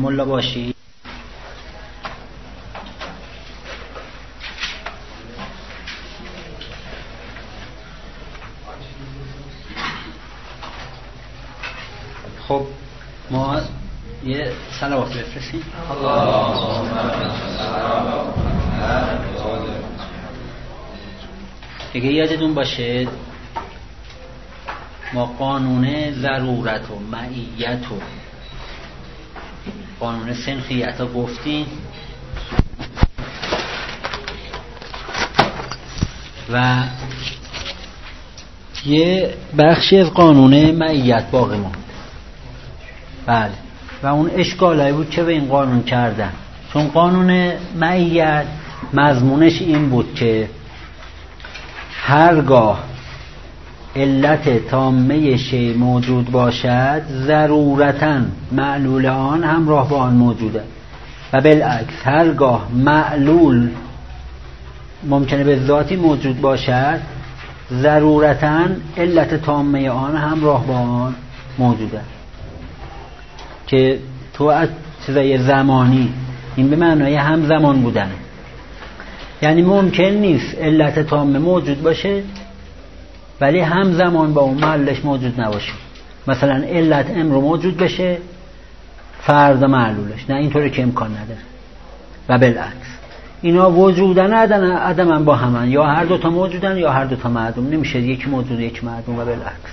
ملا باشی. خب ما یه صلوات بفرستیم. دیگه یادتون باشه ما قانون ضرورت و معیت و قانون سنخیت ها گفتیم و یه بخشی از قانون معیت باقی ماند. بله و اون اشکالایی بود که به این قانون کردن، چون قانون معیت مضمونش این بود که هرگاه علت تامه شی موجود باشد ضرورتاً معلول آن همراه با آن موجوده و بالعکس هرگاه معلول ممکنه به ذاتی موجود باشد ضرورتاً علت تامه آن همراه با آن موجوده. که تو از چیزای زمانی این به معنای همزمان بودن، یعنی ممکن نیست علت تامه موجود باشه ولی همزمان با اون معلولش موجود نباشه. مثلا علت امرو موجود بشه فردا معلولش نه، اینطوری که امکان نداره. و بالعکس اینا وجودن عدمن با همن، یا هر دوتا موجودن یا هر دوتا معدوم، نمیشه یکی موجود یکی معدوم و بالعکس.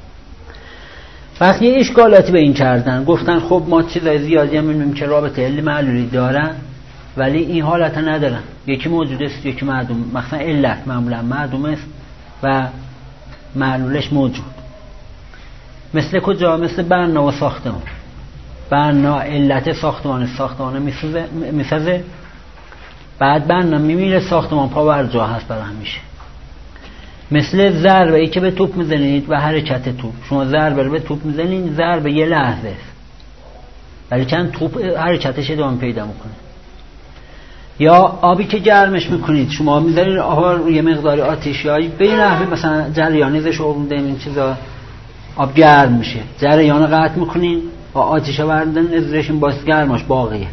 وقتی اشکالاتی به این کردن گفتن خب ما چیزای زیادی هم می‌بینیم که رابطه علی معلولی دارن ولی این حالت ندارن، یکی موجود است یکی معدوم. مثلا علت معمولا معدوم است و معلولش موجود. مثل کجا؟ مثل بنا و ساختمان. بنا علت ساختمان میسازه، بعد بنا میمیره، ساختمان پا بر جا هست برای همیشه. مثل ضربه ای که به توپ میزنید و حرکت توپ، شما ضربه رو به توپ میزنید، ضربه یه لحظه است ولی چند توپ حرکتش ادامه پیدا میکنه. یا آبی که گرمش میکنید، شما میذارید آب رو یه مقدار آتشیایی به این نحوه مثلا جریانیزش آورده این چیزا آب گرم میشه، جریان قطع میکنین با آتش آوردن ازرشون باعث گرماش باقیه.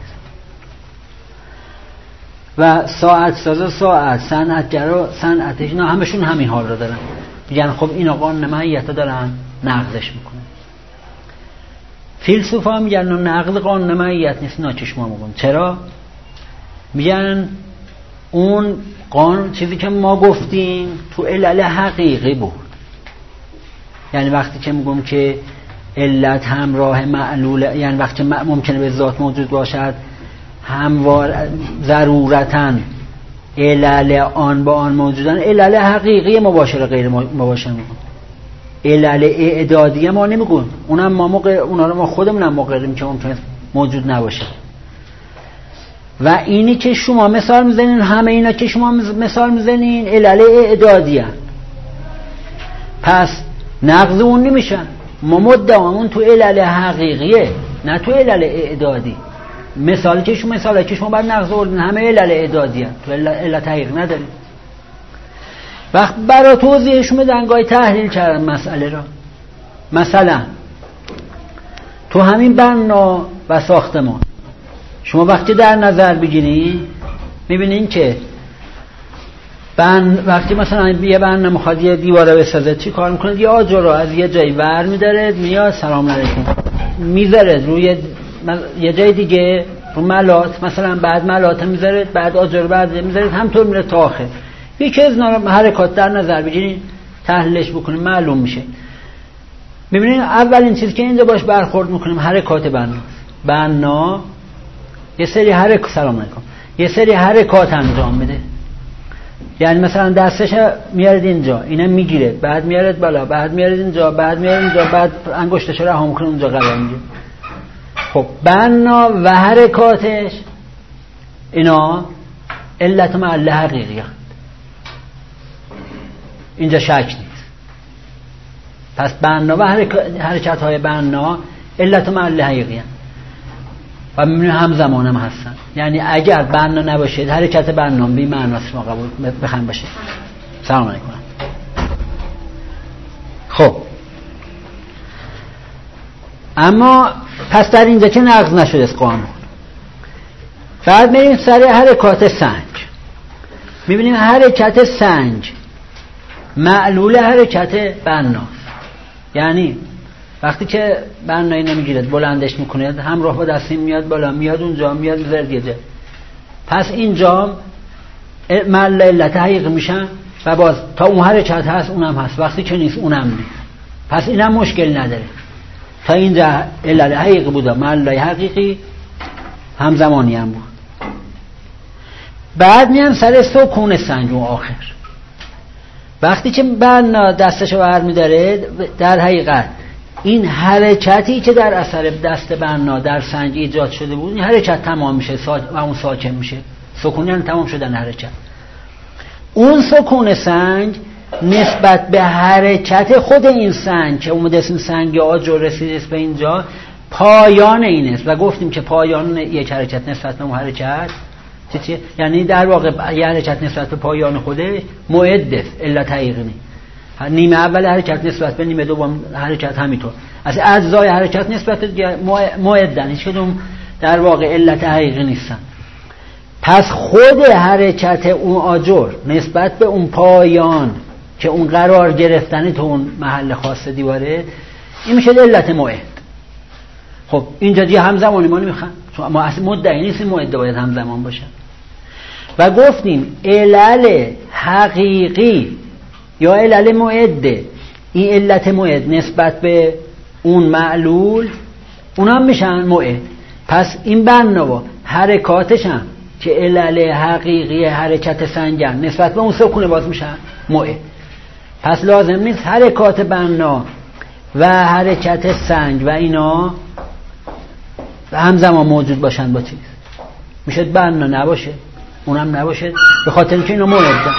و ساعت صنعتگرا صنعتش اینا همشون همین حال رو دارن، میگن خب اینا قانون معیت دارن نقضش میکنن. فیلسوفا میگن نقض قانون معیت نیست، ناچشما میگن. چرا؟ میگن اون قانون چیزی که ما گفتیم تو علل حقیقی بود، یعنی وقتی که میگم که علت همراه معلول، یعنی وقتی ممکنه به ذات موجود باشد هموار ضرورتاً علل آن با آن موجودن، علل حقیقی مباشر غیر مباشر میگن. علل اعدادی ما نمیگن، اونم ما اونا رو ما خودمونم مقرریم که ممکنه موجود نباشه. و اینی که شما مثال میزنین، همه اینا که شما مثال میزنین علل اعدادی هست، پس نقض اون نمیشن. ما مدعامون تو علل حقیقیه نه تو علل اعدادی. مثالی که شما بعد نقض آوردین همه علل اعدادی هست، تو علت حقیقی نداریم. وقت برای توضیحشون دنگای تحلیل کردن مسئله را. مثلا تو همین بنا و ساختمان شما وقتی در نظر بگیرید میبینین که وقتی مثلا یه بنا میخواد یه دیواره بسازه چی کار میکنه؟ یه آجر رو از یه جایی ور میداره، میاد سلام علیکم میذاره روی یه جای دیگه رو ملات، مثلا بعد ملات میذاره، بعد آجر رو بعد میذاره، همطور میره تا آخر. یکی از حرکات در نظر بگیرید تحلیلش بکنیم معلوم میشه. میبینید اولین چیزی که اینجا باش برخورد میکنیم حرکات بنا یه سری سلام علیکم یه سری حرکات انجام میده. یعنی مثلا دستش میارید اینجا، اینم میگیره، بعد میارید بالا، بعد میارید اینجا، بعد میارید اینجا، بعد انگشتش رو رها میکنه اونجا قرار میگیره. خب بنا و حرکاتش اینا علت معلل حقیقی هست، اینجا شک نیست. پس بنا و حرکت های بنا علت معلل حقیقی هست و میبینیم همزمان هم هستن. یعنی اگر بنا نباشید حرکت بنا بی معناست ما قبول بخوایم باشه. سلام علیکم. خب اما پس در اینجا که نقض نشده از قانون. بعد میریم سر حرکات سنج. میبینیم حرکت سنج معلول حرکت بنا، یعنی وقتی که بنایی نمیگیرد بلندش میکنه همراه با دستیم میاد بالا، میاد اونجا، میاد زردیده، پس اینجا معلول علت حقیقی میشن و باز تا اون حرکت هست اونم هست، وقتی که نیست اونم نیست، پس اینم مشکل نداره. تا اینجا علت حقیقی بود، معلول حقیقی همزمانی هم بود. بعد میام سر سکون سنج و آخر. وقتی که بنا دستشو برمی‌داره در حقیقت این حرکتی که در اثر دست بنا در سنج ایجاد شده بود این حرکت تمام میشه و اون ساکن میشه. سکون یعنی تمام شدن حرکت. اون سکون سنج نسبت به حرکت خود این سنج که اومده این سنگ آجر رسید به اینجا پایان این است و گفتیم که پایان یک حرکت نسبت به اون حرکت چیه؟ یعنی در واقع یه حرکت نسبت به پایان خودش معد است، علت حقیقی نیست. نیمه اول حرکت نسبت به نیمه دوم حرکت همینطور، از اجزای حرکت نسبت به معدن، هیچ کدوم در واقع علت حقیقی نیستن. پس خود حرکت اون آجر نسبت به اون پایان که اون قرار گرفتن تو اون محل خاص دیواره این میشه علت معد. خب اینجا دیگه همزمانی ما نمیخوام، ما اصلا مدعی نیستیم معد باید همزمان باشه. و گفتیم علل حقیقی یا علل معد، این علت معد نسبت به اون معلول اونم میشن معد. پس این بنا حرکاتش هم که علل حقیقی حرکت سنجن نسبت به اون سکونه باز میشن معد. پس لازم نیست حرکات بنا و حرکت سنج و اینا همزمان موجود باشن با چیز، میشه بنا نباشه اونم نباشه به خاطر اینکه اینا معدن.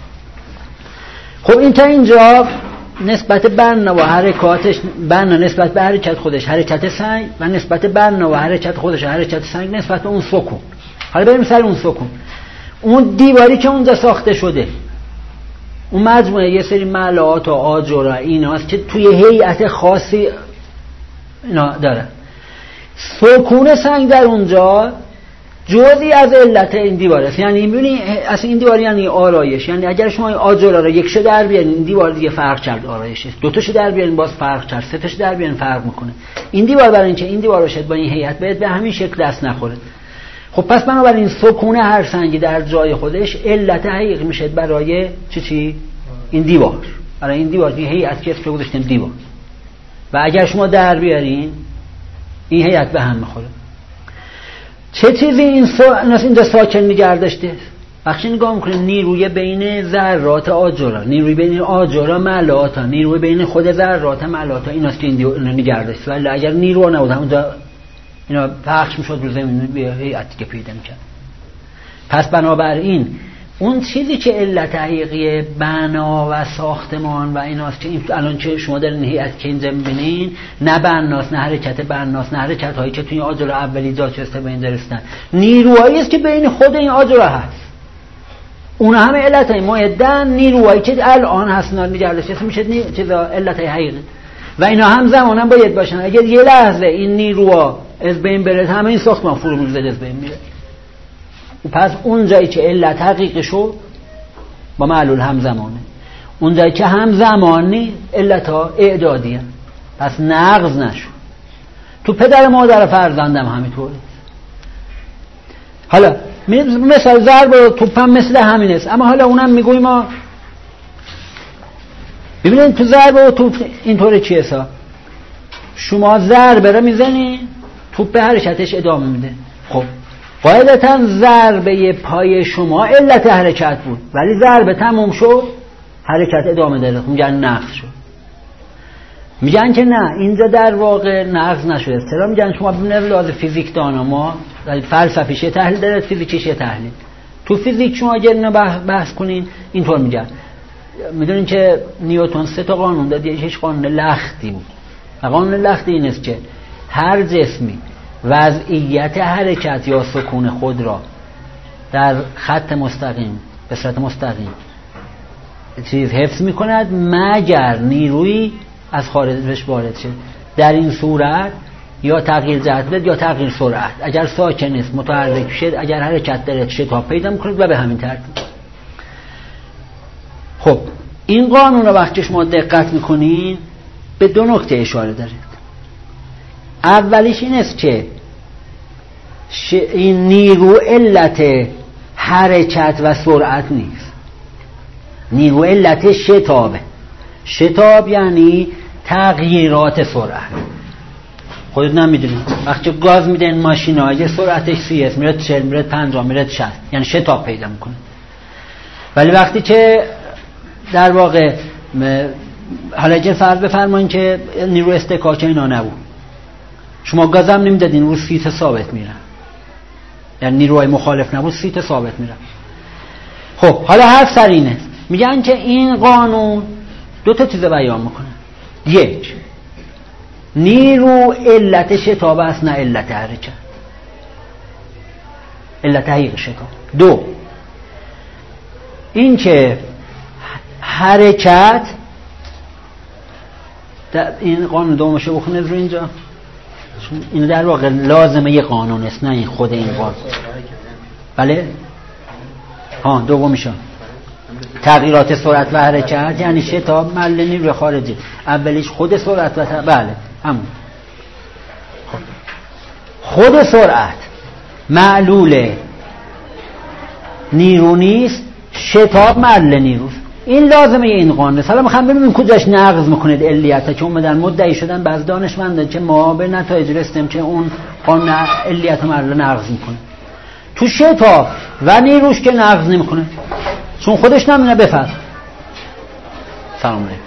خب این تا اینجا نسبت بنا و حرکاتش، بنا نسبت به حرکت خودش حرکت سنگ و نسبت بنا و حرکت خودش حرکت سنگ نسبت به اون سکون. حالا بریم سر اون سکون. اون دیواری که اونجا ساخته شده اون مجموعه یه سری ملات و آجر ایناست که توی هیئت خاصی اینا داره. سکون سنگ در اونجا جزئی از علت این دیوار است. یعنی می‌بینی اصلا این دیوار یعنی آرایش، یعنی اگر شما آجر رو یکشو در بیارین این دیوار دیگه فرق کرد آرایشش، دو تاشو در بیارین باز فرق کرد، سه تاشو در بیارین فرق میکنه. این دیوار برای اینکه این دیوار بشه با این هیئت باید به همین شکل دست نخوره. خب پس بنابراین سکون هر سنگی در جای خودش علت حقیقی میشه برای چی این دیوار، برای این دیوار این هیئت که اسمش گذاشتیم دیوار. و اگر شما در بیارین این هیئت به هم میخوره. چه چیزی اینجا ساکن نگه داشته؟ وقتی نگاه میکنیم نیروی بین ذرات آجرها، نیروی بین آجرها ملاتا، نیروی بین خود ذرات ملاتا، ایناست که این نگه داشته. ولی اگر نیرو نبود اونجا اینا پخش میشد رو زمین به هیئتی که پیدا میکرد. پس بنابراین اون چیزی که علت حقیقی بنا و ساختمان و ایناست که این الان که شما در این هیئت که اینجا می‌بینین نه بناست، نه حرکت بناست، نه حرکت هایی که توی آجر اولی ایجاد شده به این درستن، نیروهایی است که بین خود این آجر هست. اون همه علت های معدن، نیروهایی که الان هستن نگردش میشه چیزا علت حقیقی و اینا همزمان هم باید باشن. اگر یه لحظه این نیروها از بین بره همه این ساختمان فرو می‌ریزه، از بین میره. پس اون جایی که علت حقیقی شو با معلول همزمانه، اون جایی که همزمانی علت ها اعدادی هست. پس نقض نشو. تو پدر مادر فرزندم همینطوره. حالا مثال ضرب و توپ هم مثل همین است، اما حالا اونم میگویم ما ببینید تو ضرب و توپ اینطوره چیه سا شما ضربه رو میزنی توپ به حرکتش ادامه میده. خب قاعدتا ضربه پای شما علت حرکت بود ولی ضربه تموم شد حرکت ادامه داره، میگن نقض شد. میگن که نه اینجا در واقع نقض نشده. چرا میگن؟ شما ببینید لازم فیزیک دانا ما فلسفیش یه تحلیل داره، فیزیکیش یه تحلیل. تو فیزیک شما اگر اینو بحث کنین اینطور میگن. میدونین که نیوتن 3 تا قانون داد، یکیش قانون لختی بود و قانون لختی این است که هر جسمی وضعیت حرکت یا سکون خود را در خط مستقیم به صورت مستقیم چیز حفظ میکند مگر نیروی از خارجش وارد شه. در این صورت یا تغییر جهت بده یا تغییر سرعت. اگر ساکن است متحرک شد، اگر حرکت داره شتاب پیدا میکنید و به همین ترتیب. خب این قانون رو وقتی شما دقت میکنین به دو نکته اشاره دارید. اولیش این است که این نیرو علت حرکت و سرعت نیست، نیرو علت شتابه. شتاب یعنی تغییرات سرعت. خودت نمیدونی وقتی گاز میدن ماشینا یه سرعتش 30 میره 40 میره 50 میره 60 یعنی شتاب پیدا میکنه. ولی وقتی که در واقع حالا اگه فرض بفرمایین که نیرو استکاک اینا نبود، شما گاز هم نمیدادین رو سیت ثابت میرن، یعنی نیروهای مخالف نبود سیت ثابت میرن. خب حالا حرف سر اینه، میگن که این قانون دو تا چیز بیان میکنه. یک، نیرو علت شتاب است نه علت حرکت، علت حقیقی شتاب. دو، این که حرکت این قانون دومشو بخونید رو اینجا، این در واقع لازمه یه قانون است نه این خود این قانون. بله دومیشون تغییرات سرعت و حرکت یعنی شتاب محل نیروی خارجی. اولیش خود سرعت و بله همون خود سرعت معلول نیرو نیست، شتاب محل نیروست. این لازمه این قانون. حالا میخوام ببینیم کجاش نقض میکنه علیت که اومدن مدعی شدن بعض دانشمندان که ما به نتایج رسیدیم که اون قانون علیت محل نقض میکنه. تو شتاب و نیروش که نقض نمیکنه چون خودش نمیونه. بفرم سلام علیکم.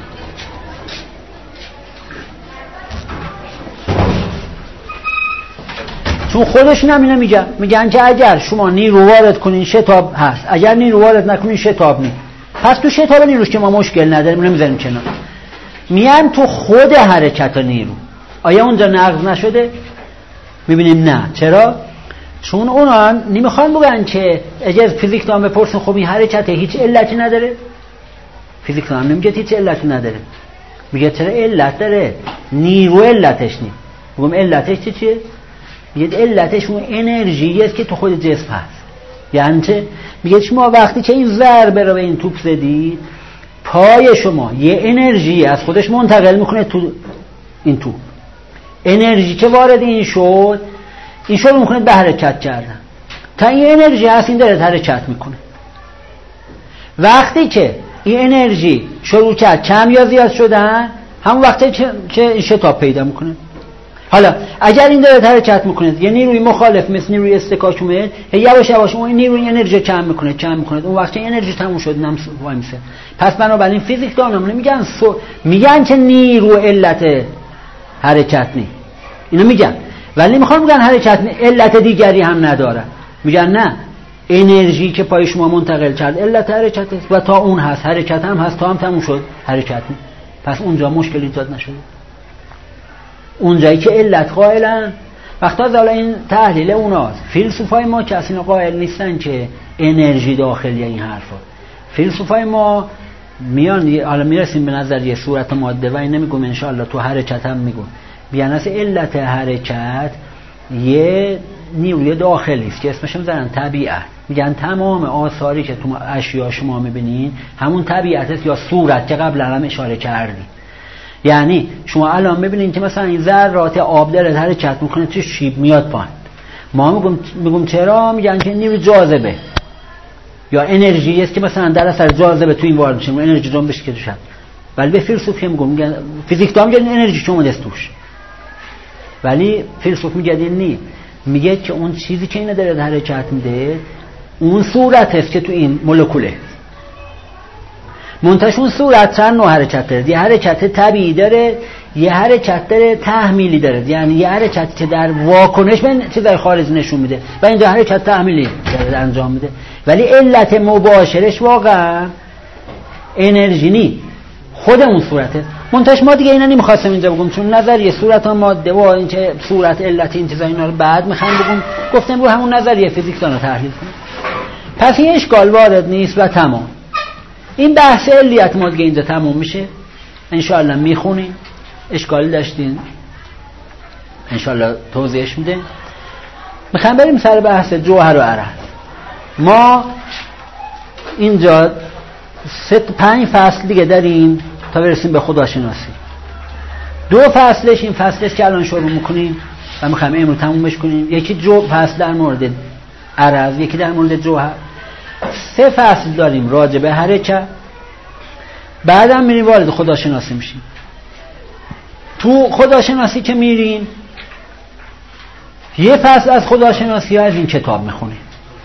چون خودش نمیونه میگن که اگر شما نیرو وارد کنین شتاب هست، اگر نیرو وارد نکنین شتاب نیست. پس تو شتاب نیروش که ما مشکل نداریم نمیذاریم کنار. میان تو خود حرکت نیرو آیا اونجا نقض نشده؟ میبینیم نه. چرا؟ چون اونا نمیخوان بگن که اگر فیزیکدان بپرسن خب این حرکت هیچ علتی نداره، فیزیکدان نمیگه هیچ علتی نداره، میگه چرا علت داره، نیرو علتش نیست. میگم علتش چیه؟ میگه علتش اون انرژی است که تو خود جسم هست. یعنی چه؟ میگه شما وقتی که این ضربه رو به این توپ زدید، پای شما یه انرژی از خودش منتقل میکنه تو این توپ. انرژی که وارد این شد میکنه به حرکت کردن. تا این انرژی هست این داره حرکت میکنه. وقتی که این انرژی شروع کرد کم یا زیاد شدن، همون وقتی که این شتاب پیدا میکنه. حالا اگر این داره حرکت میکنه یه نیروی مخالف مثل نیروی استکاک اومد، یواش یواش اون نیروی انرژی کم میکنه اون وقت انرژی تموم شد نم وای میشه. پس بنابراین فیزیکدانم میگن که نیرو علت حرکت نیست، اینو میگن، ولی میخوان بگن حرکت علت دیگری هم نداره. میگن نه، انرژی که پای شما منتقل کرد علت حرکت است و تا اون هست حرکت هم هست، تا هم تموم شد حرکت نیست. پس اونجا مشکلی ایجاد نشده. اونجایی که علت قائلن وقتا حالا این تحلیل اوناست. فیلسوفای ما که اصلا قائل نیستن که انرژی داخلی این حرفا. فیلسوفای ما میان حالا میرسیم به نظریه صورت ماده و این نمیگم ان شاء الله تو حرکت هم میگم. بیان از علت حرکت یه نیروی داخلی است که اسمش میذارن طبیعت. میگن تمام آثاری که تو اشیا شما میبینین همون طبیعت است یا صورت که قبلا هم اشاره کردیم. یعنی شما الان میبینین که مثلا این ذرات آب داره حرکت میکنه تو شیب میاد پایین. ما میگم چرا؟ میگن که نیروی جاذبه یا انرژی است که مثلا در اثر جاذبه تو این وارد میشه، انرژی جنبش که توشه. ولی به فیلسوف میگن فیزیکدان میگن انرژی شما دست توش، ولی فیلسوف میگه نی، میگه که اون چیزی که اینو داره حرکت میده اون صورت است که تو این مولکوله. منتشون صورت چند نوع حرکت داره. یه حرکت طبیعی داره، یه حرکت داره تحمیلی داره، یعنی یه حرکت که در واکنش به چیزای خارج نشون میده و اینجا حرکت تحمیلی داره انجام میده. ولی علت مباشرش واقعا انرژی نی، خود اون صورته. منتش ما دیگه اینا نمیخواستم اینجا بگم چون نظریه صورت ها ماده و این که صورت علت این چیزا اینا رو بعد میخوام بگم، گفتم رو همون نظریه فیزیکدان رو تحلیل کنیم. پس این اشکال وارد نیست و تمام. این بحث علیت ما دیگه اینجا تموم میشه ان شاء الله. میخونین اشکالی داشتین انشالله توضیحش میده. میخوام بریم سر بحث جوهر و عرض. ما اینجا 5 فصل دیگه داریم تا برسیم به خداشناسی. 2 فصلش این فصلش که الان شروع میکنیم و میخوام امروز تمومش کنیم، یکی فصل در مورد عرض، یکی در مورد جوهر. 3 فصل داریم راجع به حرکت، بعدم میریم وارد خداشناسی میشیم. تو خداشناسی که میریم یه فصل از خداشناسی از این کتاب میخونیم،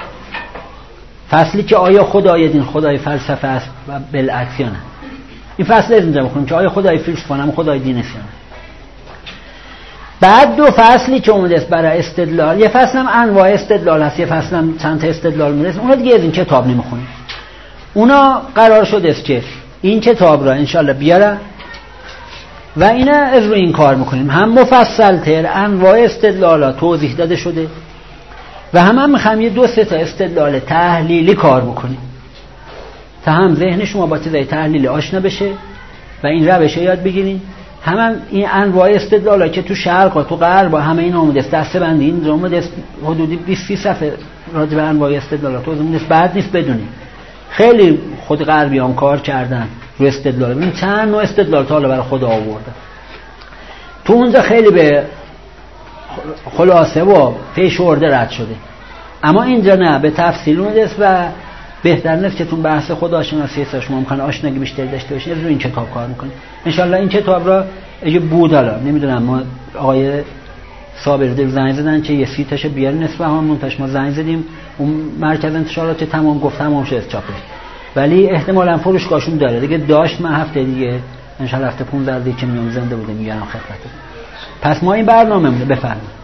فصلی که آیا خدای دین خدای فلسفه است و بالعکس یا نه. این فصل از اینجا میخونیم که آیا خدای فیلسوفانه هم خدای دین است یا نه. بعد 2 فصلی که اومده است برای استدلال، یه فصل هم انواع استدلال هست، یه فصل هم چند تا استدلال میرسه، اونا دیگه از این کتاب نمیخونیم. اونا قرار شده است که این کتاب را انشالله بیاره و اینا از روی این کار میکنیم، هم مفصل تر انواع استدلالات توضیح داده شده و هم میخوام یه 2-3 تا استدلال تحلیلی کار بکنیم تا هم ذهن شما با چیزای تحلیلی آشنا بشه و این روش رو یاد بگیرین. هم این انواع استدلالا که تو شرق و تو غرب و همه اینا اومده است، دسته بندی اینجا اومده است، حدودی 20-30 صفحه راجع به انواع استدلالات توضیح میده. بعد نیست بدونید خیلی خود غربی هم کار کردن رو استدلال، ببین چند نوع استدلال تا حالا برای خدا آوردن تو اونجا، خیلی به خلاصه و پیشورده رد شده. اما اینجا نه، به تفصیل اومده است و بهتر نیست که تو بحث خداشناسی شما ممکنه آشنایی بیشتری داشته باشین، از روی این کتاب کار میکنید. انشالله این کتاب را اگه بود، حالا نمیدونم، ما آقای صابری در زنگ زدن که یه 30 تاشو بیارین اصفهان، منتش ما زنگ زدیم اون مرکز انتشارات تمام گفت تمام شد از چاپش، ولی احتمالاً فروشگاهشون داره دیگه. داشت من هفته دیگه انشالله هفته 15 دیگه که میام زنده بوده میارم خدمتتون. پس ما این برنامه مونه. بفرمایید.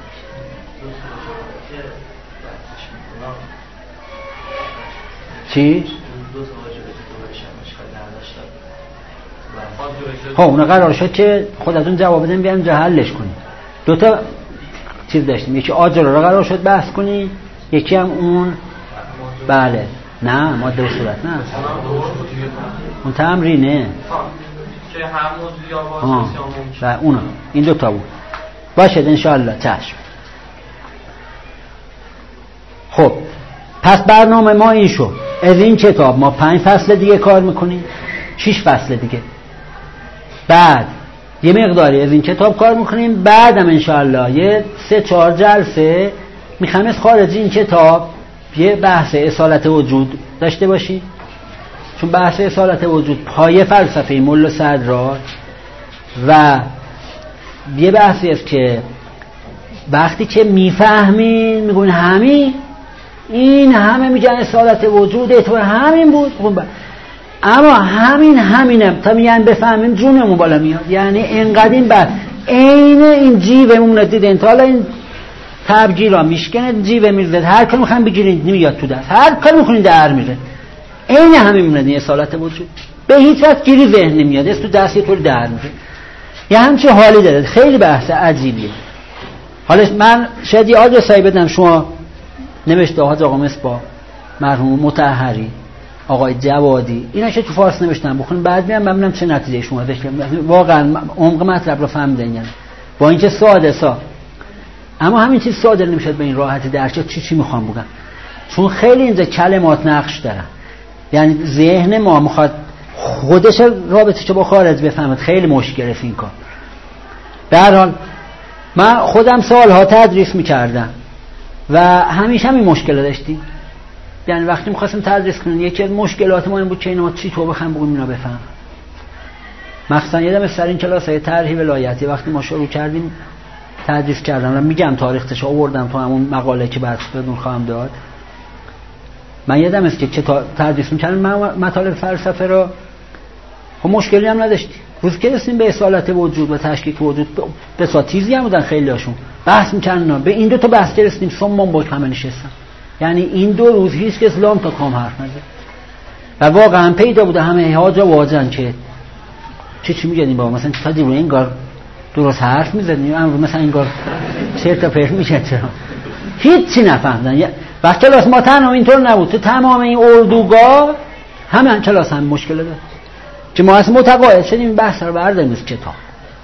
چی؟ ها اون قرار شد که خودتون جواب بدین بیان جا حلش کنید. 2 تا چیز داشتیم، یکی آجر رو قرار شد بحث کنی، یکی هم اون بله نه ماده و صورت نه اون تمرینه که هم موضوع یا اون این 2 تا بود. باشد انشاءالله. چشم. خب پس برنامه ما این شد. از این کتاب ما 5 فصل دیگه کار میکنیم، 6 فصل دیگه، بعد یه مقداری از این کتاب کار میکنیم، بعدم انشاءالله یه 3-4 جلسه میخوام از خارج این کتاب یه بحث اصالت وجود داشته باشی، چون بحث اصالت وجود پایه فلسفه ملا صدرا و یه بحثی است که وقتی که میفهمین میگون همین این همه میگن اصالت وجود تو همین بود، اما همینم تا میگن بفهمیم جونمون بالا میاد. یعنی اینقدر این بعد عین این جیومون دیدین تا حالا این تبگیرا میشکنه جیوه میرزد، هر کاری میخوایم بگیرین نمیاد تو دست، هر کاری میخواین در میره. عین همین میمونه این اصالت وجود، به هیچ وقت گیری ذهن نمیاد، است تو دست یه طور در میره. یه همچین حالی داره، خیلی بحث عجیبیه. حالا من شاید یه آدرسایی بدم، شما نوشته حاج آقا مصباح، مرحوم مطهری، آقای جوادی، اینا که تو فارس نوشتن بخونید، بعد میام ببینم چه نتیجه شما داشت. واقعا عمق مطلب رو فهمیدین یعنی با اینکه ساده سا، اما همین چیز ساده نمیشه به این راحتی درک چی میخوام بگم، چون خیلی اینجا کلمات نقش دارن. یعنی ذهن ما میخواد خودش رابطه چه با خارج بفهمد، خیلی مشکله این کار. به هر حال من خودم سالها تدریس میکردم و همیشه همین مشکل داشتیم. یعنی وقتی می‌خواستیم تدریس کنیم یکی از مشکلات ما این بود که اینا چی تو بخوام بگیم اینا بفهم. مثلا یادم سر این کلاسای طرح ولایتی وقتی ما شروع کردیم تدریس کردم، و میگم تاریخش آوردم تو همون مقاله که براتون خواهم داد. من یادم است که تدریس می‌کردم مطالب فلسفه رو، خب مشکلی هم نداشتیم. روز که رسیدیم به اصالت وجود و تشکیک وجود، به ساتیزی هم بودن خیلی هاشون بحث می‌کردن. به این 2 تا بحث رسیدیم، سمون با همه نشستن. یعنی این 2 روز هیچ کس لام تا کام حرف نزد و واقعا پیدا بوده همه هاجا واجن که چی میگردیم بابا، مثلا تا دیگه انگار درست حرف میزدیم، امروز مثلا انگار چرت و پرت میشه، چرا هیچی نفهمیدن. و کلاس ما تنها اینطور نبود، تو تمام این اردوگاه همه کلاس هم مشکل داشت که ما اصلا متقاعد شدیم بحث رو برداریم از کتاب.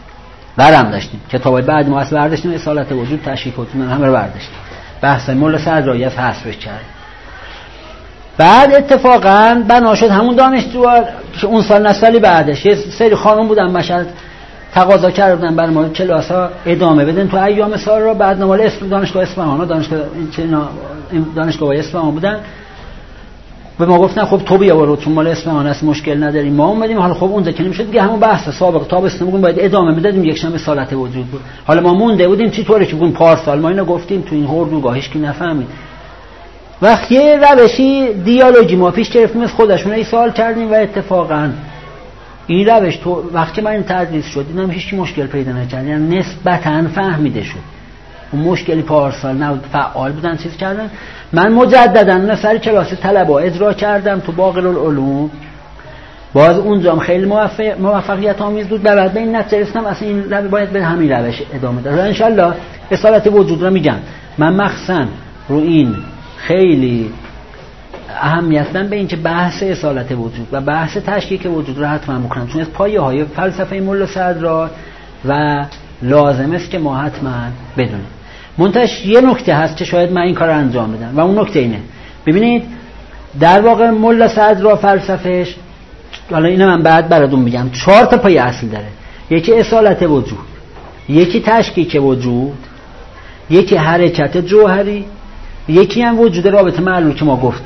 برام داشتیم کتابای بعد ما اصلا برداشتیم اصالت وجود تشریف وجود همه رو برداشتیم بحث ملا صدرایی از حذفش کرد. بعد اتفاقا بنا شد همون دانشجوها که اون سال نسلی بعدش یه سری خانم بودن مشهد تقاضا کردن برای ما کلاس‌ها ادامه بدن تو ایام سال رو. بعد نمال اسم دانشگاه اصفهان دانشگاه اصفهان بودن به ما گفتن خب تو بیا برو چون مال اصفهان است مشکل نداریم. ما اومدیم حالا خب اونجا که نمیشد دیگه همون بحث سابق تابستون باید ادامه میدادیم یک شنبه اصالت وجود بود. حالا ما مونده بودیم چی طوره که بگیم پارسال ما اینو گفتیم تو این اردوگاه هیچ کی نفهمید. وقتی یه روشی دیالوگی ما پیش گرفتیم از خودشون ای سوال کردیم و اتفاقا این روش تو وقتی من این تدریس شد دیدم هیچ مشکل پیدا نکرد، یعنی نسبتاً فهمیده شد. اون مشکلی پارسال نبود، فعال بودن چیز کردن. من مجددا سر کلاس طلبه اجرا کردم تو باقر العلوم، باز اونجا خیلی موفقیت آمیز بود. بعد به این نتیجه رسیدم اصلا این باید به همین روش ادامه داد. ان شاء الله اصالت وجود رو میگم من مخصوصا رو این خیلی اهمیت دادم به اینکه بحث اصالت وجود و بحث تشکیک وجود رو حتما بکنم، چون از پایه‌های فلسفه ملا صدرا و لازم است که ما حتما بدونیم. منتش یه نکته هست که شاید من این کار رو انجام بدم و اون نکته اینه. ببینید در واقع ملا صدرا فلسفهش، حالا اینو من بعد براتون میگم، 4 تا پایه اصل داره. یکی اصالت وجود، یکی تشکیک وجود، یکی حرکت جوهری، یکی هم وجود رابطه معلول که ما گفته.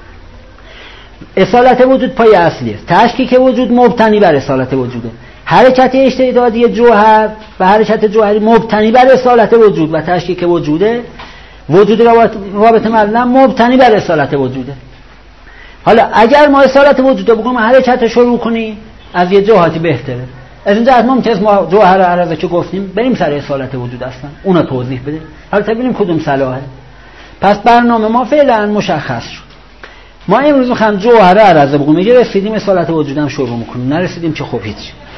اصالت وجود پایه اصلیه، تشکیک وجود مبتنی بر اصالت وجوده، حرکت اشتدادی جوهر و حرکت جوهری مبتنی بر اصالت وجود و تشکیک وجوده، وجود رابطه معلول مبتنی بر اصالت وجوده. حالا اگر ما اصالت وجود رو بگم حرکت شروع کنی از یه جهاتی بهتره. از اینجا از ممکنه ما جوهر عرضه که گفتیم بریم سر اصالت وجود اصلا اونو توضیح بده، حالا تا ببینیم کدوم صلاحه. پس برنامه ما فعلا مشخص شد. ما امروز میخوام جوهر عرضه بگم، میگه رسیدیم اصالت وجودم شروع میکنیم، نرسیدیم که خب هیچ.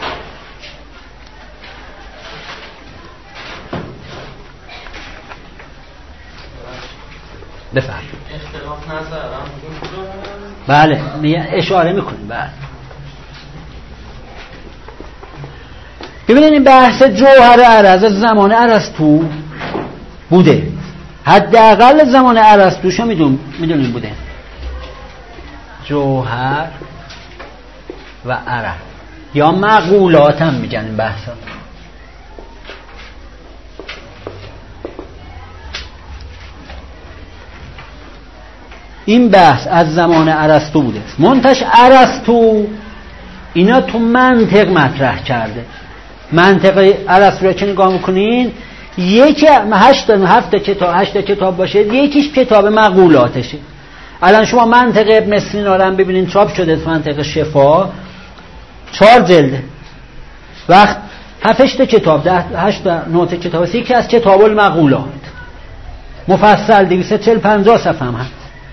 بفهم اختلاف نظرم بله اشاره میکنیم. بله ببینید این بحث جوهر عرض زمان ارسطو بوده، حداقل زمان ارسطوشو میدونیم بوده. جوهر و عرض یا مقولات هم میگن این بحثا. این بحث از زمان ارسطو بوده. منتش ارسطو اینا تو منطق مطرح کرده. منطق ارسطو رو که نگاه میکنین یکی 8 کتاب باشه، یکیش کتاب مقولاتشه. الان شما منطق ابن سینا رو هم ببینین چاپ شده، منطق شفا 4 جلده، وقت 7 کتاب 8 کتاب است. یکی از کتاب المقولات مفصل 240-50 صفحه هم هست.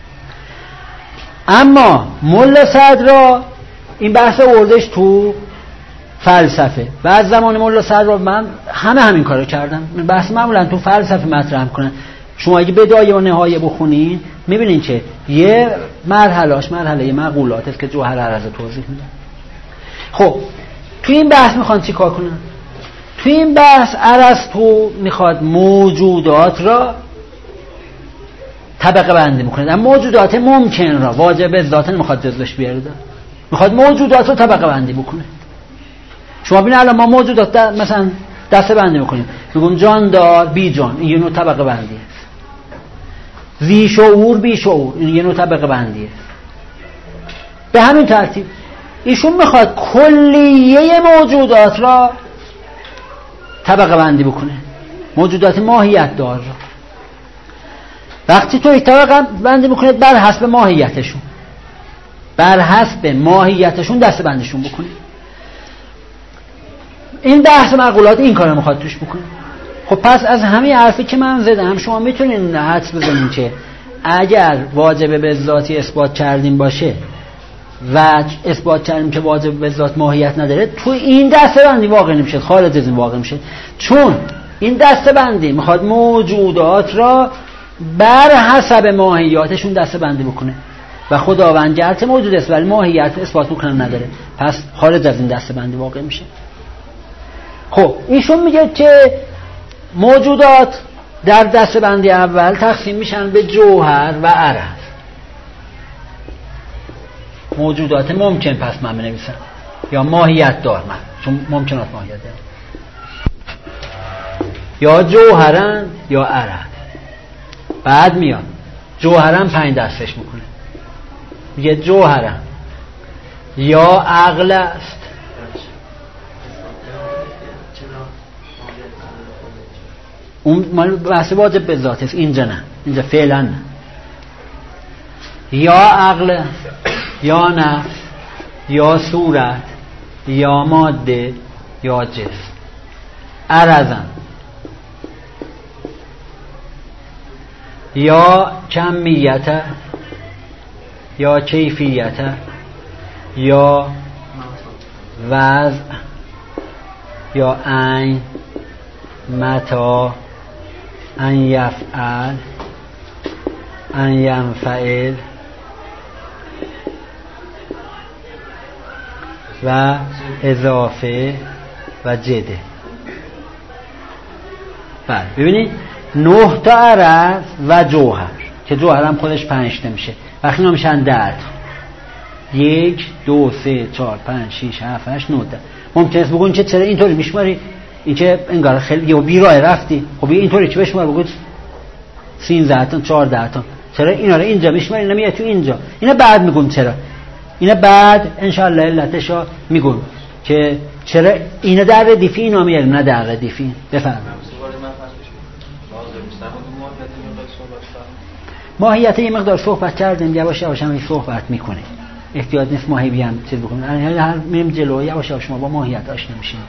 اما ملا صدرا این بحث وردش تو فلسفه. بعد زمان ملا صدرا من همین کارو کردم، بحث معمولا تو فلسفه مطرح میکنن. شما اگه بدایه و نهایه بخونین میبینین که یه مرحله مقولات است که جوهر عرض توضیح میده. خب تو این بحث میخوان چی کار کنن؟ تو این بحث ارسطو میخواد موجودات را طبقه بندی میکنه. اما موجودات ممکن را واجب ذات نمیخواد جزوش بیاره، میخواد موجودات رو طبقه بندی بکنه. شما ببینید الان ما موجودات مثلا دسته بندی میکنیم، میگم جاندار بی جان، این یه نوع طبقه بندیه. ذی شعور بی شعور، این یه نوع طبقه بندیه. به همین ترتیب ایشون میخواد کلیه موجودات را طبقه بندی بکنه، موجودات ماهیت دار را. وقتی تو طبقه بندی میکنه بر حسب ماهیتشون، بر حسب ماهیتشون دسته بندیشون بکنه. این بحث مقولات این کارو میخواد توش بکنه. خب پس از همین حرفی که من زدم شما میتونین حدس بزنین که اگر واجب به ذاتی اثبات کردیم باشه و اثبات کردیم که واجب به ذات ماهیت نداره، تو این دسته بندی واقع نمیشه، خارج از این واقع میشه. چون این دسته بندی میخواد موجودات را بر حسب ماهیاتشون دسته بندی بکنه و خداوند گرچه موجود است ولی ماهیت اثبات میکنن نداره، پس خارج از این دسته بندی واقع میشه. خب ایشون میگه که موجودات در دسته‌بندی اول تقسیم میشن به جوهر و عرض. موجودات ممکن پس من بنویسم یا ماهیت دار، من چون ممکنات ماهیت دار، یا جوهرن یا عرض. بعد میاد جوهرن 5 دستش میکنه، میگه جوهرن یا عقل است اون مال بحث واجب به ذات است، اینجا نه، اینجا فعلا نه. یا عقل یا نفس یا صورت یا ماده یا جسم. عرضن یا کمیت یا کیفیت یا وضع یا عین متا ان یفعل ان ینفعل و اضافه و جده. بله ببینید 9 تا عرض و جوهر که جوهر هم خودش 5 میشه، وقتی اینا میشن 10. 1 2 3 4 5 6 7 8 9. ممکنه است بگون چرا اینطوری میشماری؟ این که انگار خیلی بیراه رفتی. خب اینطوری چه بشمار بگو 13 تا 14 تا، چرا اینا رو اینجا میشماری نمیاد تو اینجا؟ اینا بعد میگم چرا، اینا بعد ان شاء الله علتشو میگم که چرا اینا در ردیفی اینا میاریم نه در ردیفی. بفرمایید. ماهیت یه مقدار صحبت کردیم، یواش یواش هم صحبت میکنه، احتیاج نیست ماهی بیام چیز بکنیم. هر میریم جلو یواش یواش شما با ماهیت آشنا میشین.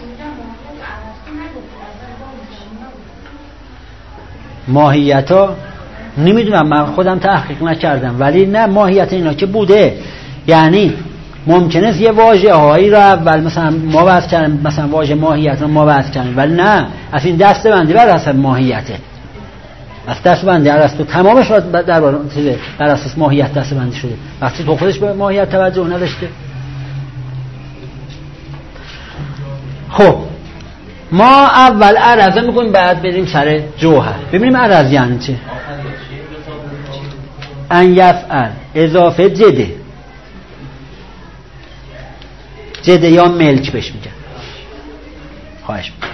ماهیتا نمیدونم، من خودم تحقیق نکردم، ولی نه ماهیت اینا که بوده، یعنی ممکنه است یه واژه هایی رو اول مثلا ما وضع کردیم، مثلا واژه ماهیت رو ما وضع کردیم، ولی نه از این دسته بندی بر اساس ماهیته، از دسته بندی ارسطو تمامش در بر اساس ماهیت دسته بندی شده. وقتی تو خودش به ماهیت توجه نداشته. خب ما اول عرضه میکنیم بعد بریم سر جوهر. ببینیم عرض یعنی چه. ان یفعل اضافه جده، جده یا ملک بهش میگن. خواهش میکنم.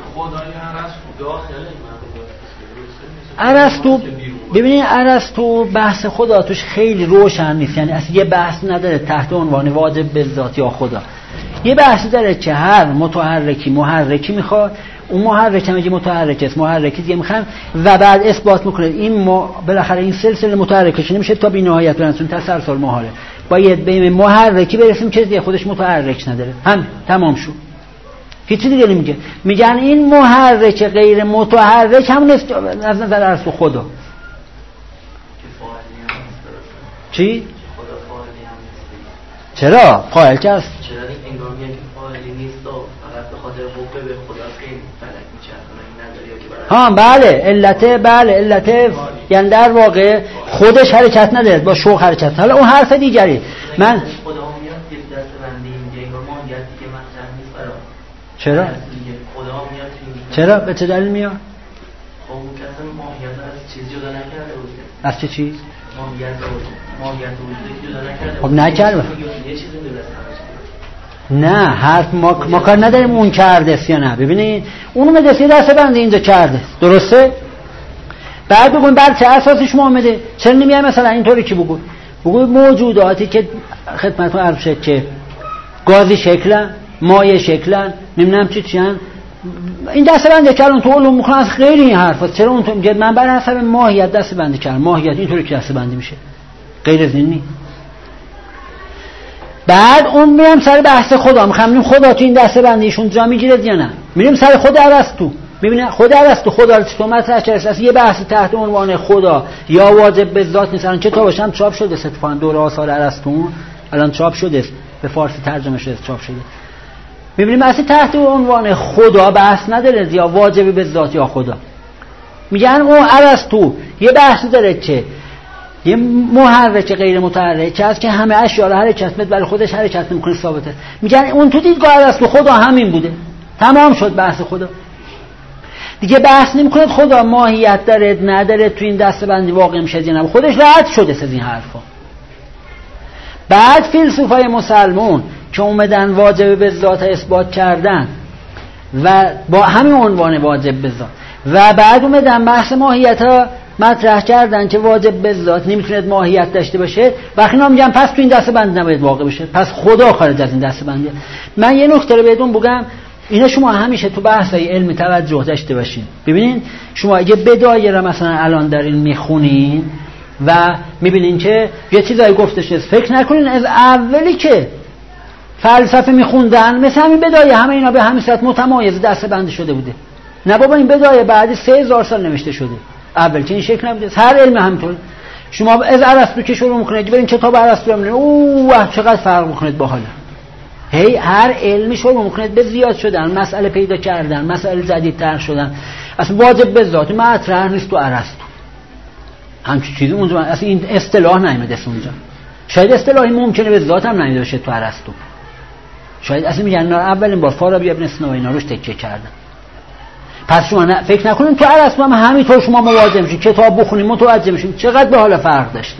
ارسطو ببینید ارسطو بحث خدا توش خیلی روشن نیست، یعنی اصلا یه بحث نداره تحت عنوان واجب به ذات یا خدا. یه بحث داره که هر متحرکی محرکی میخواد، اون محرک هم متحرک است، محرکی دیگه میخوام و بعد اثبات میکنه این بالاخره این سلسله متحرکش نمیشه تا بی‌نهایت برسون، تسلسل محاله. باید به محرکی برسیم که دیگه خودش متحرک نداره، هم تمام شد. هیچی دیگه نمیگه. میگن این محرک غیر متحرک هم نیست از نظر ارسطو خدا. چی؟ چرا؟ فاعل که است؟ چرا انگار میگن که فاعلی نیست و فقط به خاطر حکم به خدا خیلی فلک میچرخونه این نداره یا که بله علته، بله علته، یعنی در واقع خودش حرکت نداره، با شوق حرکت. حالا اون حرف دیگری. من خدا میاد که دست بندی میگه انگار ماهیت دیگه مطرح نیست برای. چرا؟ خدا میاد چرا؟ به چه دلیل میاد؟ خب اون کسی ماهیت از چیز جدا نکرده بود. از چه چیز؟ ماهیت وجودی جدا نکرده. خب نکرده. یه چیزی میرسه. نه حرف ما کار نداریم اون کرده یا نه. ببینید اونو مدرسه دسته بنده اینجا کرده، درسته؟ بعد بگوین بر چه اساسی شما آمده؟ چرا نمیای مثلا اینطوری که بگو موجوداتی که خدمتتون عرض شد که گازی شکلن، مایع شکلن، نمیدونم چیان، این دسته بندی کردن تو علوم میخوان از غیر این حرفا. چرا اون تو میگه من بر حسب ماهیت دسته بندی کردم، ماهیت اینطوری که دسته بندی میشه، غیر از این نیست. بعد اون میرم سر بحث خدا، میخوام خدا تو این دسته بندیشون جا میگیره یا نه. میریم سر خود ارسطو، ببینید خود ارسطو خدا رو چطور مطرح کرده. اصلا یه بحث تحت عنوان خدا یا واجب به ذات نیست. الان کتابش هم چاپ شده، اتفاقا دوره آثار ارسطو الان چاپ شده، به فارسی ترجمه شده، چاپ شده. میبینیم اصلا تحت عنوان خدا بحث نداره یا واجب به ذات یا خدا. میگن اون ارسطو یه بحث داره که یه محرک غیر متحرک هست که همه اشیاء رو حرکت میده ولی خودش حرکت نمیکنه، ثابته. میگن اون تو دیدگاه ارسطو خدا همین بوده، تمام شد بحث خدا. دیگه بحث نمی‌کنید خدا ماهیت داره نداره، تو این دسته‌بندی واقع میشه یا نه، خودش رد شده از این حرفا. بعد فیلسوفای مسلمون که اومدن واجب به ذات اثبات کردن و با همین عنوان واجب به ذات، و بعد اومدن بحث ماهیت ها مطرح کردن که واجب به ذات نمیتونه ماهیت داشته باشه، وقتی اینا میگن پس تو این دسته‌بندی نباید واقع بشه، پس خدا خارج از این دسته‌بندی. من یه نکته رو بهتون بگم، اینا شما همیشه تو بحث‌های علمی توجه داشته باشین. ببینین شما اگه بدایه را مثلا الان دارین میخونین و میبینین که یه چیزایی گفته شده، فکر نکنین از اولی که فلسفه میخوندن مثل همین بدایه همه اینا به همین صورت متمایز دسته‌بندی شده بوده. نه بابا، این بدایه بعد 3000 سال نوشته شده، اول که این شکل نبوده. هر علم همینطور. شما از ارسطو که شروع میکنید ببین کتاب ارسطو رو میبینید اوه چقدر فرق میکنید با حالا. هی هر علمی شروع میکنید به زیاد شدن، مسئله پیدا کردن، مسائل جدیدتر شدن. اصلا واجب به ذات مطرح نیست تو ارسطو، همچین چیزی اونجا اصلا این اصطلاح نمیاد اونجا. شاید اصطلاحی ممکنه به ذات هم نمیاد باشه تو ارسطو. شاید اصلا میگن اولین بار فارابی ابن سینا اینا روش تکیه کردن. پس شما فکر نکنید تو ارسطو هم همینطور شما مواجه میشید، کتاب بخونید متوجه میشید چقدر به حال فرق داشته.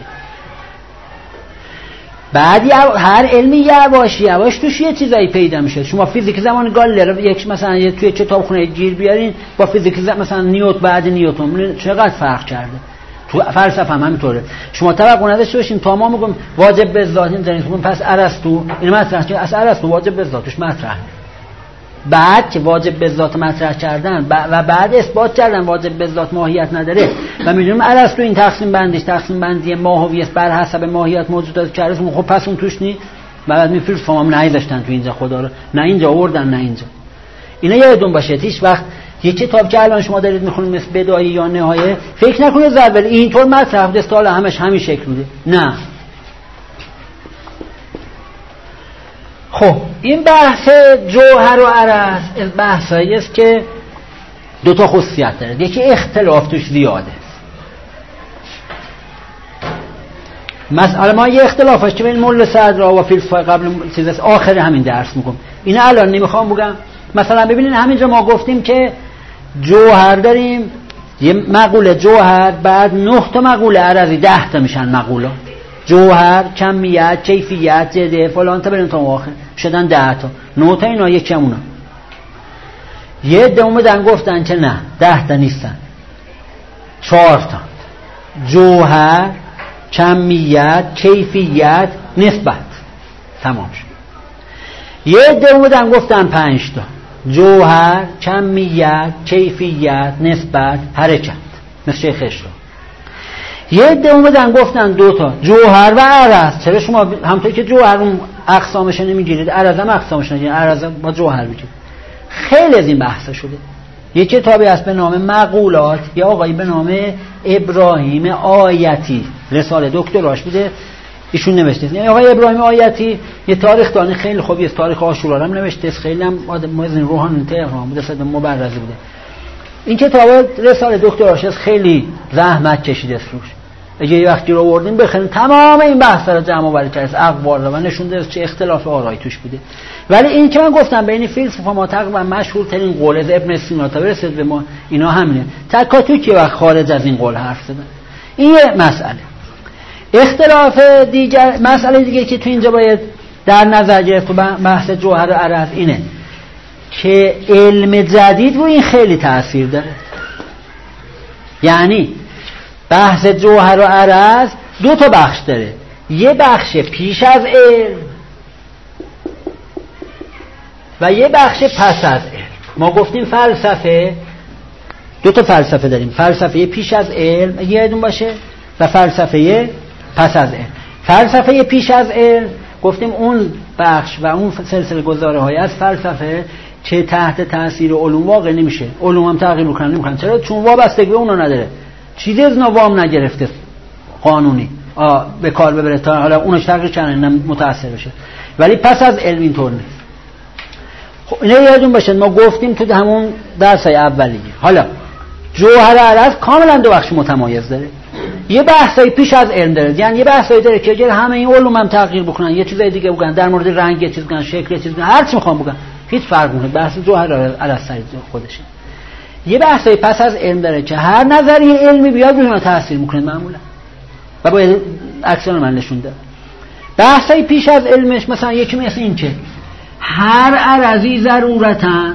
بعد هر علمی یواش توش یه چیزایی پیدا میشه. شما فیزیک زمان گاللر یک مثلا توی کتابخونه گیر بیارین با فیزیک مثلا نیوتن بعد نیوتن چقدر فرق کرده. تو فلسفه هم همینطوره. شما توقع نداشته باشین تا ما میگم واجب به ذات این پس ارسطو این مطرح که اصلا ارسطو واجب به ذاتش مطرح، بعد که واجب به ذات مطرح کردن و بعد اثبات کردن واجب به ذات ماهیت نداره و میدونیم ارسطو این تقسیم بندی ماهوی است بر حسب ماهیت موجودات کرده. خب پس اون توش نی. بعد می فیلسوفا هم نذاشتن تو اینجا خدا رو، نه اینجا آوردن نه اینجا. اینا یادتون باشه هیچ وقت یه کتاب که الان شما دارید میخونید مثل بدایه یا نهایه فکر نکنید زبل اینطور مطرح بوده تا همش همین شکل بوده، نه. خب این بحث جوهر و عرض از بحثایی است که دو تا خصوصیت داره. یکی اختلاف توش زیاده. مسئله ما یه اختلافش که بین مول صدرا و فیلسوفای قبل چیز است، آخر همین درس میگم. اینا الان نمیخوام بگم. مثلا ببینید همینجا ما گفتیم که جوهر داریم، یه مقوله جوهر، بعد 9 تا مقوله عرضی، 10 تا میشن مقوله. جوهر، کمیت، کیفیت، جده، فلان تا بریم تا آخر شدن 10 تا. 9 تا اینا یکی همونا. یه عده اومدن گفتن که نه 10 تا نیستن، 4 تا. جوهر، کمیت، کیفیت، نسبت. تمام شد. یه عده اومدن گفتن 5 تا. جوهر، کمیت، کیفیت، نسبت، حرکت. مثل شیخ اشراق. یه عده اومدن گفتن 2 تا. جوهر و عرض. چرا شما همونطور که جوهر اون اقسامش نمیگیرید عرض هم اقسامش نمیگیرید، عرض با جوهر بگیرید. خیلی از این بحثا شده. یه کتابی هست به نام مقولات، یا آقایی به نام ابراهیم آیتی، رساله دکتراش بوده، ایشون نوشته. آقای ابراهیم آیتی یه تاریخ دانی خیلی خوبی است، تاریخ عاشورا هم نوشته، خیلی هم آدم از روحانی تهران بوده، صد مبرزی بوده. این کتاب رساله دکتراش خیلی زحمت کشیده است روش. اگه یه وقتی رو آوردیم بخرید تمام این بحثا رو جمع آوری کرده، اقوال رو و نشون داده چه اختلاف آرایی توش بوده. ولی این که من گفتم بین فیلسوفا ما تقریبا مشهورترین قول از ابن سینا تا برسید به ما اینا همینه. تکاتو که وقت خارج از این قول حرف زدن. این یه مسئله. اختلاف دیگر، مسئله دیگه که تو اینجا باید در نظر گرفت تو بحث جوهر و عرض اینه که علم جدید رو این خیلی تأثیر داره. یعنی بحث جوهر و عرض 2 تا بخش داره. یه بخش پیش از علم و یه بخش پس از علم. ما گفتیم فلسفه 2 تا فلسفه داریم، فلسفه پیش از علم یادتون باشه و فلسفه پس از علم. فلسفه پیش از علم گفتیم اون بخش و اون سلسله گزاره های از فلسفه که تحت تاثیر علوم واقع نمیشه، علوم هم تغییر میکنن نمیکنن. چرا؟ چون وابستگی به اونا نداره، چیزی از نوام نگرفته قانونی به کار ببره تا حالا اونش تغییر کنه متاثر بشه. ولی پس از علم اینطور نیست. خب اینا یادتون باشه ما گفتیم تو همون درسای اولیه. حالا جوهر عرض کاملا 2 بخش متمایز داره. یه بحثای پیش از علم داره، یعنی یه بحثایی داره که اگر همه این علوم هم تغییر بکنن، یه چیزای دیگه بگن، در مورد رنگ یه چیز بگن، شکل یه چیز بگن، هر چی میخوام بگن، هیچ فرق نمیکنه. بحث جوهر الاسری خودشه. یه بحثی پس از علم داره که هر نظریه علمی بیاد روی ما تاثیر میکنه معمولا و باید عکسان من نشون ده. بحثی پیش از علمش مثلا یکی مثل این که هر عرضی ضرورتاً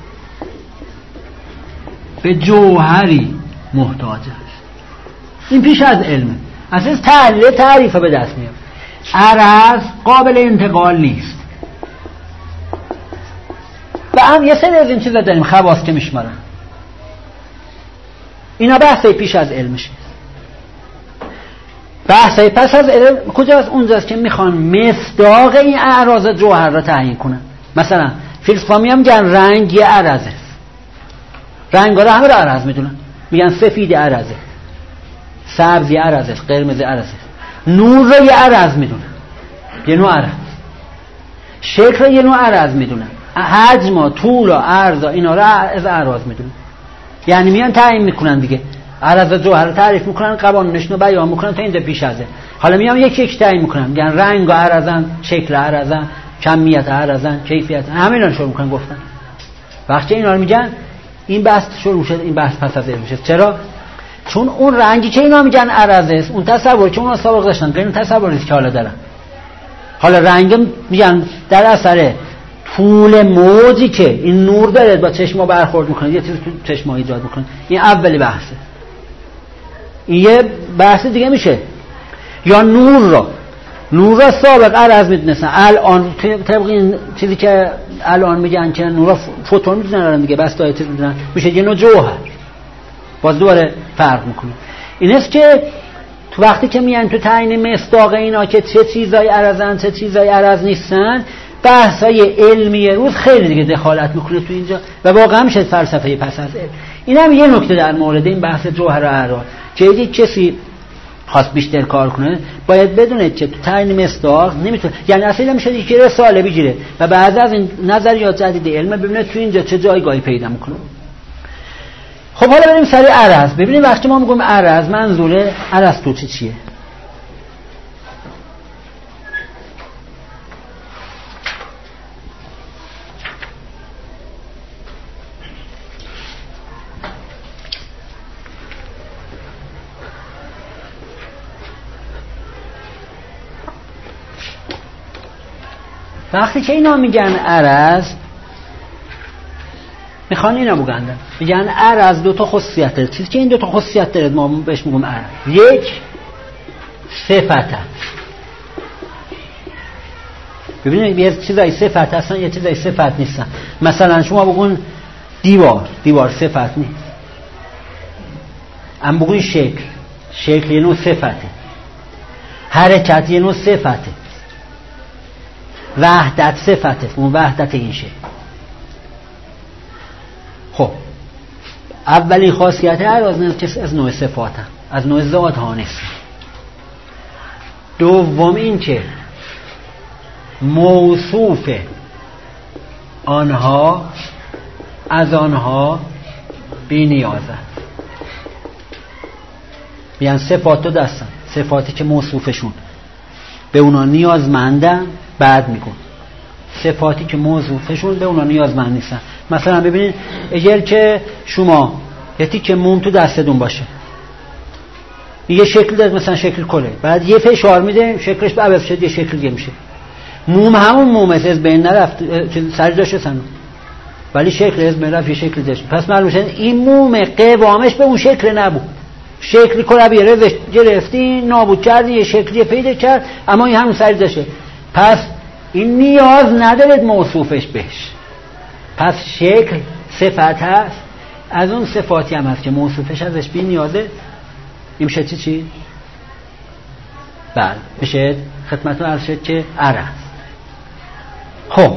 به جوهری محتاج است. این پیش از علمه. اساس تحلیل تعریف به دست میاد. عرض قابل انتقال نیست. و هم یه سری از این چیزا داریم خواص که میشمارن. اینا بحثی پیش از علمشه. بحثی پس از علم کجاست؟ اونجاست که میخوان مصداق این اعراض جوهر را تعیین کنن. مثلا فیلسوفا میگن رنگ یه عرضه. رنگا رو همه رو عرض میدونن. میگن سفید عرضه، سبز عرضه، قرمز عرضه. نور رو یه عرض میدونن، یه نوع عرض. شکل رو یه نوع عرض میدونن. حجم، طول و عرض اینا رو از اعراض میدونن. یعنی میان تعیین میکنن دیگه. عرض جوهر رو تعریف میکنن، قوانینش رو بیان میکنن تا اینجا پیش ازه. حالا میام یک تعیین میکنن، میگن رنگ عرضن، شکل عرضن، کمیت عرضن، کیفیت، همه اینا رو شروع میکنن گفتن. وقتی اینا رو میگن این بحث شروع شد. این بحث پس از علم میشه. چرا؟ چون اون رنگی که اینا میگن عرضه است، اون تصوری که اونا سابق داشتن غیر اون تصوری که حالا دارن. حالا رنگ میگن در اثر طول موجی که این نور داره با چشم برخورد میکنه، یه چیزی تو چشم ایجاد میکنه. این اولی بحثه. این یه بحث دیگه میشه. یا نور را سابق عرض میدونستن، الان طبق این چیزی که الان میگن که نور فوتون میدونن دیگه، بس دایره میدونن، میشه یه نوع جوهر. باز دوباره فرق میکنه. این است که تو وقتی که میان تو تعیین مصداق اینا که چه چیزای عرضن چه چیزای عرض نیستن، بحثای علمی روز خیلی دیگه دخالت میکنه تو اینجا و واقعا میشه فلسفه پس از علم. این هم یه نکته در مورد این بحث جوهر و اعراض که یک کسی خواست بیشتر کار کنه باید بدونه که تو تعیین مصداق نمیتونه، یعنی اصلا میشه یک رساله بگیره و بعد از این نظریات جدید علم ببینه تو اینجا چه جایگاهی پیدا میکنه. خب حالا بریم سری عرض. ببینیم وقتی ما میگیم عرض منظور ارسطو چیه؟ وقتی که اینا میگن عرض میخوان اینا بگندن، میگن عرض دو تا خاصیت داره. چیزی که این دو تا خاصیت داره ما بهش میگیم عرض. یک صفت. ببینید یه چیزای صفت هستن یه چیزای صفت نیستن. مثلا شما بگون دیوار صفت نیست. اما بگون شکل یه نوع صفته. حرکت یه نوع صفته. وحدت صفته. اون وحدت این شکل. خب اولی خاصیت عرض که از نوع صفات هم. از نوع ذات ها نیست. دوم این که موصوف آنها از آنها بی نیاز است. بیان صفات دو دستن، صفاتی که موصوفشون به اونا نیازمندن بعد میگن صفاتی که موصوفشون به اونا نیازمند نیستن. مثلا ببینید اگر که شما یه تیکه موم تو دستتون باشه یه شکل داره، مثلا شکل کله، بعد یه فشار میده شکلش به عوض شد یه شکل دیگه میشه. موم همون موم از بین نرفت، سر داشته سن ولی شکل از بین رفت یه شکل داشت. پس معلوم شد این موم قوامش به اون شکل نبود. شکل کروی رزش گرفتی نابود کردی یه شکلی پیدا کرد اما این همون سر داشته. پس این نیاز ندارد موصوفش بهش. پس شکل صفت هست، از اون صفاتی هم هست که موصوفش ازش بی نیازه. این میشه چی؟ بله میشه خدمتتون عرض شد که عرض. خب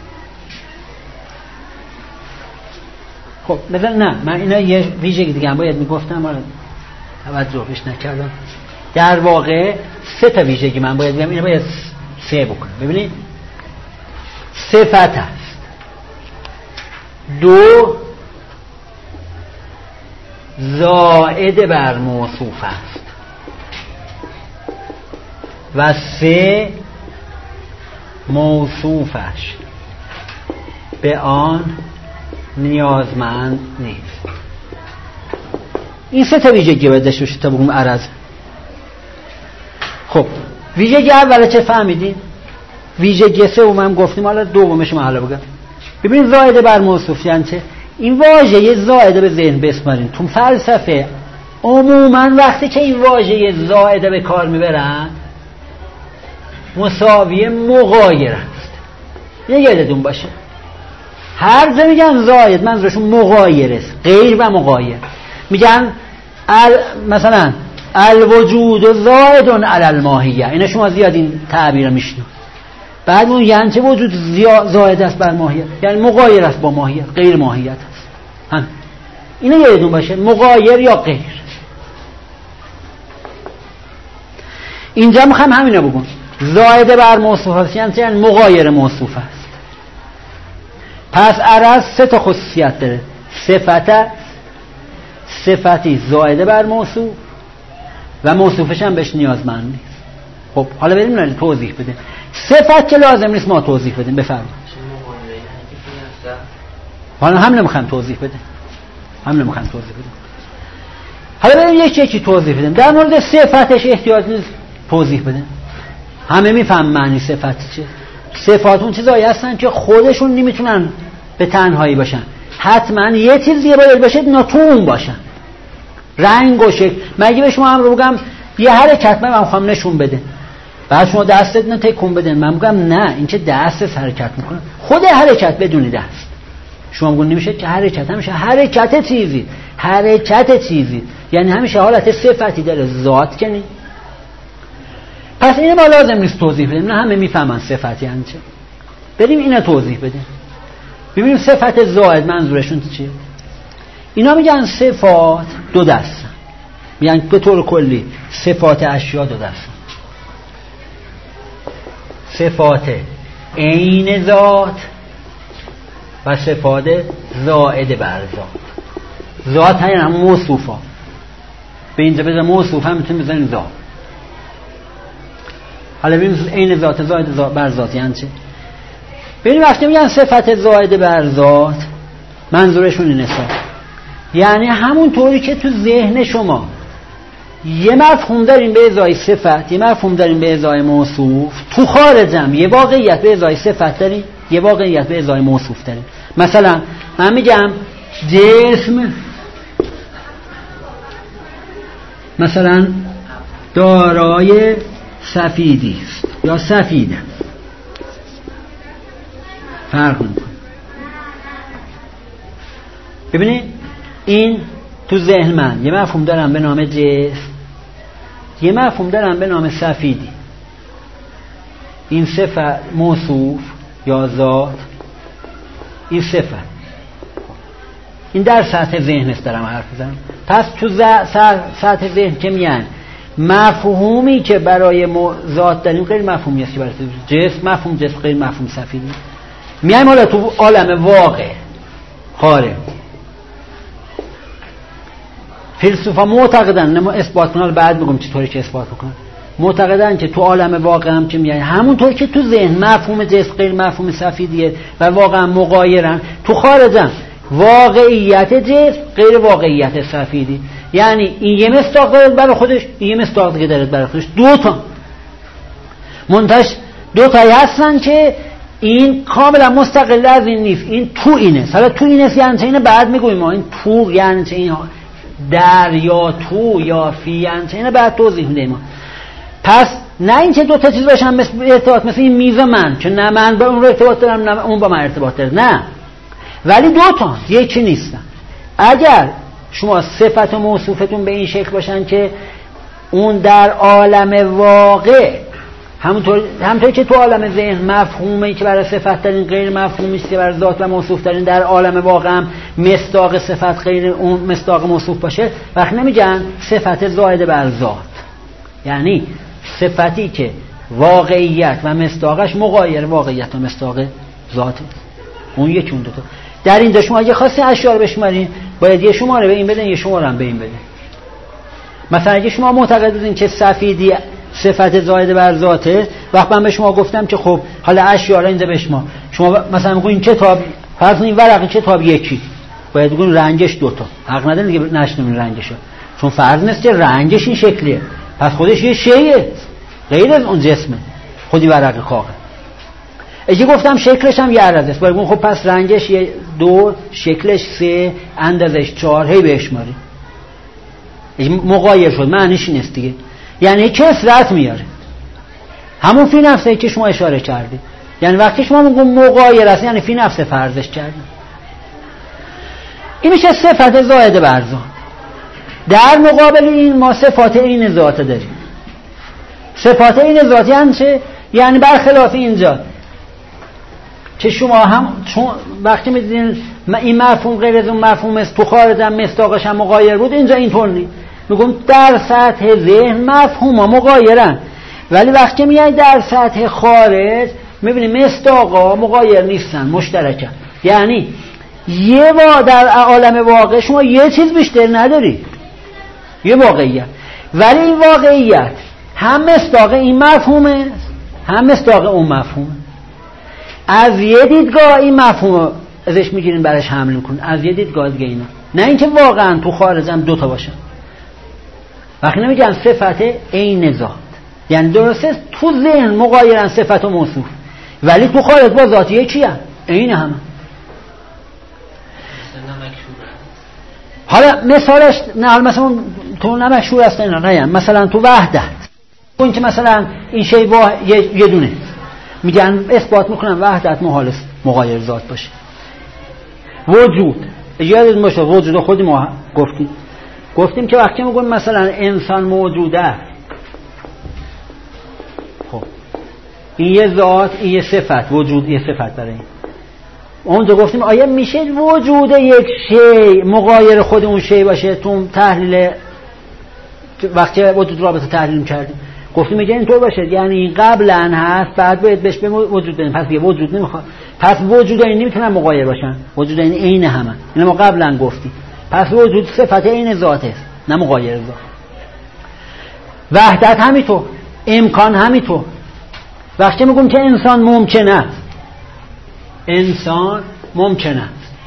مثلا نه من اینا یه ویژگی دیگه هم باید میگفتم ولی توجهش نکردم. در واقع سه تا ویژگی من باید بگم، اینا باید سه بکنم. ببینید صفت هست، دو زائد بر موصوف است و سه موصوفش. به آن نیازمند نیست. این سه تا ویژگی باید داشته باشه تا بگم عرض. خب ویژگی اوله چه فهمیدین؟ ویژگی سوم هم گفتیم، حالا دومش من حالا بگم. ببینید زائده بر موصوف یعنی چه؟ این واژه زائده به ذهن بسپارین. تو فلسفه عموما وقتی که این واژه زائده به کار میبرن مساوی مغایر است. یادتون باشه هر جا میگن زائد منظورشون مغایر است، غیر و مغایر. میگن مثلا الوجود زائد علی الماهیه، اینا شما زیاد این تعبیر میشنوید. بعد اون یعنی چه وجود زائد است بر ماهیت؟ یعنی مغایر است با ماهیت، غیر ماهیت است. هم اینا یادتون باشه، مغایر یا غیر. اینجا میخوام همینا بگم، زائده بر موصوف است یعنی مغایر موصوف است. پس عرض سه تا خصوصیت داره. صفتی زائده بر موصوف و موصوفش هم بهش نیازمند نیست. خب حالا بریم توضیح بده. صفت که لازم نیست ما توضیح بدیم، بفرمایید. حالا هم نمیخوام توضیح بدیم. حالا بریم یکی توضیح بدیم. در مورد صفتش احتیاج نیست توضیح بدیم. همه میفهم معنی صفت چیه. صفات اون چیزایی هستن که خودشون نمیتونن به تنهایی باشن، حتما یه چیزی باید باشه اینا تو اون باشن. رنگ و شکل. مگه به شما هم رو بگم یه حرکت من میخوام نشون بده، بعد شما دستت نه تکون بدن، من میگم نه این که دستت حرکت میکنه، خود حرکت بدون دست. شما میگون نمیشه که حرکت، همیشه حرکت چیزی یعنی همیشه حالت صفتی داره، ذات که نه. پس اینو ما لازم نیست توضیح بدیم، نه همه میفهمن صفت یعنی چه. بریم اینو توضیح بدیم. ببینیم صفت زائد منظورشون چیه. اینا میگن صفات دو دسته، میگن به طور کلی صفات اشیا دو دسته. صفات عین ذات و صفات زائد بر ذات. ذات یعنی هم موصوفا، به اینجا بذار موصوف هم میتونیم بذاریم ذات. حالا ببینیم عین ذات زائد بر ذات یعنی چه. ببینیم وقتی میگن صفت زائد بر ذات منظورشون اینه، یعنی همون طوری که تو ذهن شما یه مفهوم داریم به ازای صفت، یه مفهوم داریم به ازای موصوف، تو خارجم یه واقعیت به ازای صفت داریم، یه واقعیت به ازای موصوف داریم. مثلا من میگم جسم مثلا دارای سفیدی است یا سفید است، فرق میکنه. ببینید این تو ذهن من یه مفهوم دارم به نام جسم، یه مفهوم دارم به نام سفیدی. این صفت موصوف یا ذات، این صفت، این در سطح ذهن است دارم حرف بزنم. پس تو سطح ذهن که میان مفهومی که برای ذات داریم غیر مفهومی است که برای جسم، مفهوم جسم غیر مفهوم سفیدی. میایم حالا تو عالم واقع خارج. فیلسوفا معتقدن، نه اثبات کنن، بعد میگم چطوری که اثبات بکنن، معتقدن که تو عالم واقع هم که میای همونطور که تو ذهن مفهوم جسم غیر مفهوم سفیدیه و واقعا مغایرن، تو خارجم واقعیت جسم غیر واقعیت سفیدی. یعنی این یه مصداق داره برای خودش، این یه مصداق دیگه داره برای خودش، دو تایی هستن که این کاملا مستقل از این نیست، این تو اینه. حالا تو اینه یعنی چه؟ اینه بعد میگویم ما این تو یعنی چه، این در یا تو یا فی یعنی چه، اینه بعد توضیح میدیم ما. پس نه این که دو تا چیز باشن مثل ارتباط، مثل این میز من که نه من با اون ارتباط دارم نه اون با من ارتباط داره، نه، ولی دو تا یکی نیستن. اگر شما صفت و موصوفتون به این شکل باشن که اون در عالم واقع همونطور که تو عالم ذهن مفهومی که برای صفت دارین غیر مفهومی است که برای ذات و موصوف دارین، در عالم واقع هم مصداق صفت غیر اون مصداق موصوف باشه، وقت نمیگن صفت زائد بر ذات، یعنی صفتی که واقعیت و مصداقش مغایر واقعیت و مصداق ذاته. اون یکی اون دو تا. در اینجا شما اگه خاصی اشیاء رو بشمارین باید یه شماره به این بدین، یه شماره هم به این بدین. مثلا اگه شما معتقد بودین که سفیدی صفت زائد بر ذاته، وقت من به شما گفتم که خب حالا اشیاء رو اینجا بشمار، شما مثلا میگین کتاب پس این ورقه کتاب یکی باید بگیم رنگش دوتا، حق نداره دیگه نشنیم رنگشو، چون فرض نیست که رنگش این شکلیه، پس خودش یه شیء غیر از اون جسمه، خودی ورقه کاغذ. اگه گفتم شکلش هم یه عدد است، باید بگیم خب پس رنگش 2، شکلش 3، اندازش 4، هی بهش ماری مغایر شد، معنیش نیست دیگه، یعنی کثرت میاره، همون فی نفسه که شما اشاره کردید. یعنی وقتی شما میگم مغایر است یعنی فی نفسه فرضش کردید. این میشه صفت زائد بر ذات. در مقابل این ما صفات عین ذات داریم. صفات عین ذات یعنی چه؟ یعنی برخلاف اینجا که شما هم چون وقتی میدونین این مفهوم غیر از اون مفهوم است، تو خارج هم مصداقش هم مغایر بود، اینجا اینطور نیست. میگم در سطح ذهن مفهوم ها مغایرن، ولی وقتی میای در سطح خارج میبینی مصداقا مغایر نیستن، مشترکن. یعنی در عالم واقع شما یه چیز بیشتر نداری، یه واقعیت، ولی این واقعیت هم مصداق این مفهومه هم مصداق اون مفهومه. از یه دیدگاه این مفهوم ازش میگیرین برش حمل میکنین، از یه دیدگاه دیگه اینا، نه اینکه واقعا تو خارج هم دوتا باشن. وقتی نمیگن صفت عین ذات، یعنی درسته تو ذهن مغایرن صفت و موصوف، ولی تو خارج با ذات یکی هم عین همه. حالا مثالش نه، مثلا تو نمکشور است اینا نه، مثلا تو وحدت اون که مثلا این شی یه دونه میگن اثبات میکنن وحدت محال است مغایر ذات باشه. وجود یادت باشه وجود خودی ما گفتیم که وقتی میگن مثلا انسان موجوده، خب این یه ذات، این یه صفت، وجود یه صفت برای این. اونجا گفتیم آیا میشه وجود یک شی مغایر خود اون شی باشه؟ تو تحلیل وقتی وجود رابطه تحلیل کردیم گفتیم میگه اینطور باشه، یعنی قبلا هست بعد باید بهش به وجود بدیم، پس یه وجود نمیخواد، پس وجود این نمیتونن مغایر باشن، وجود این عین همه، اینو ما قبلا گفتیم. پس وجود صفت عین ذات است نه مغایر ذات. وحدت همینطور، امکان همینطور. وقتی میگم که انسان ممکنه، انسان ممکنه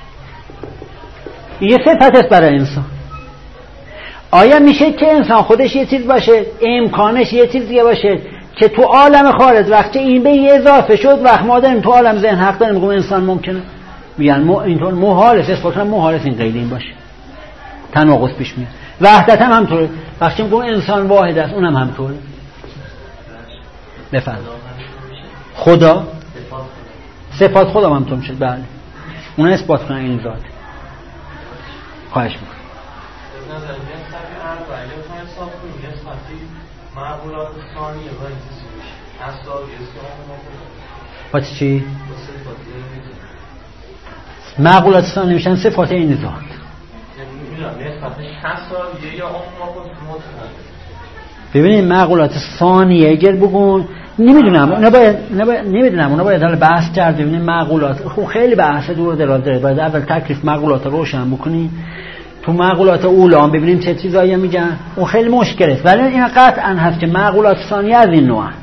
یه صفت است برای انسان. آیا میشه که انسان خودش یه چیز باشه، امکانش یه چیز دیگه باشه که تو عالم خارج وقتی این به یه اضافه شد وقت ما داریم تو عالم ذهن حق داریم میگم انسان ممکنه؟ میگن اینطور محاله، اثبات کنم محاله این غیر این باشه، تناقض پیش میاد. وحدت هم همطوره، وقتی میگم انسان واحد است اونم همطوره. بفرمایید. خدا صفات خدا هم همطور میشه، بله اون اثبات کنن این ذات. خواهش میکنم. پس چی؟ معقولات ثانی میشن صفات این ذات. ببینید معقولات ثانیه اگر بگون نمیدونم اونا باید حالا بحث کرد. ببینید معقولات خب خیلی بحث دور دراز داره، باید اول تکلیف معقولات روشن بکنیم، تو معقولات اولی هم ببینیم چه چیزایی میگن، اون خیلی مشکله. ولی این قطعا هست که معقولات ثانیه از این نوع.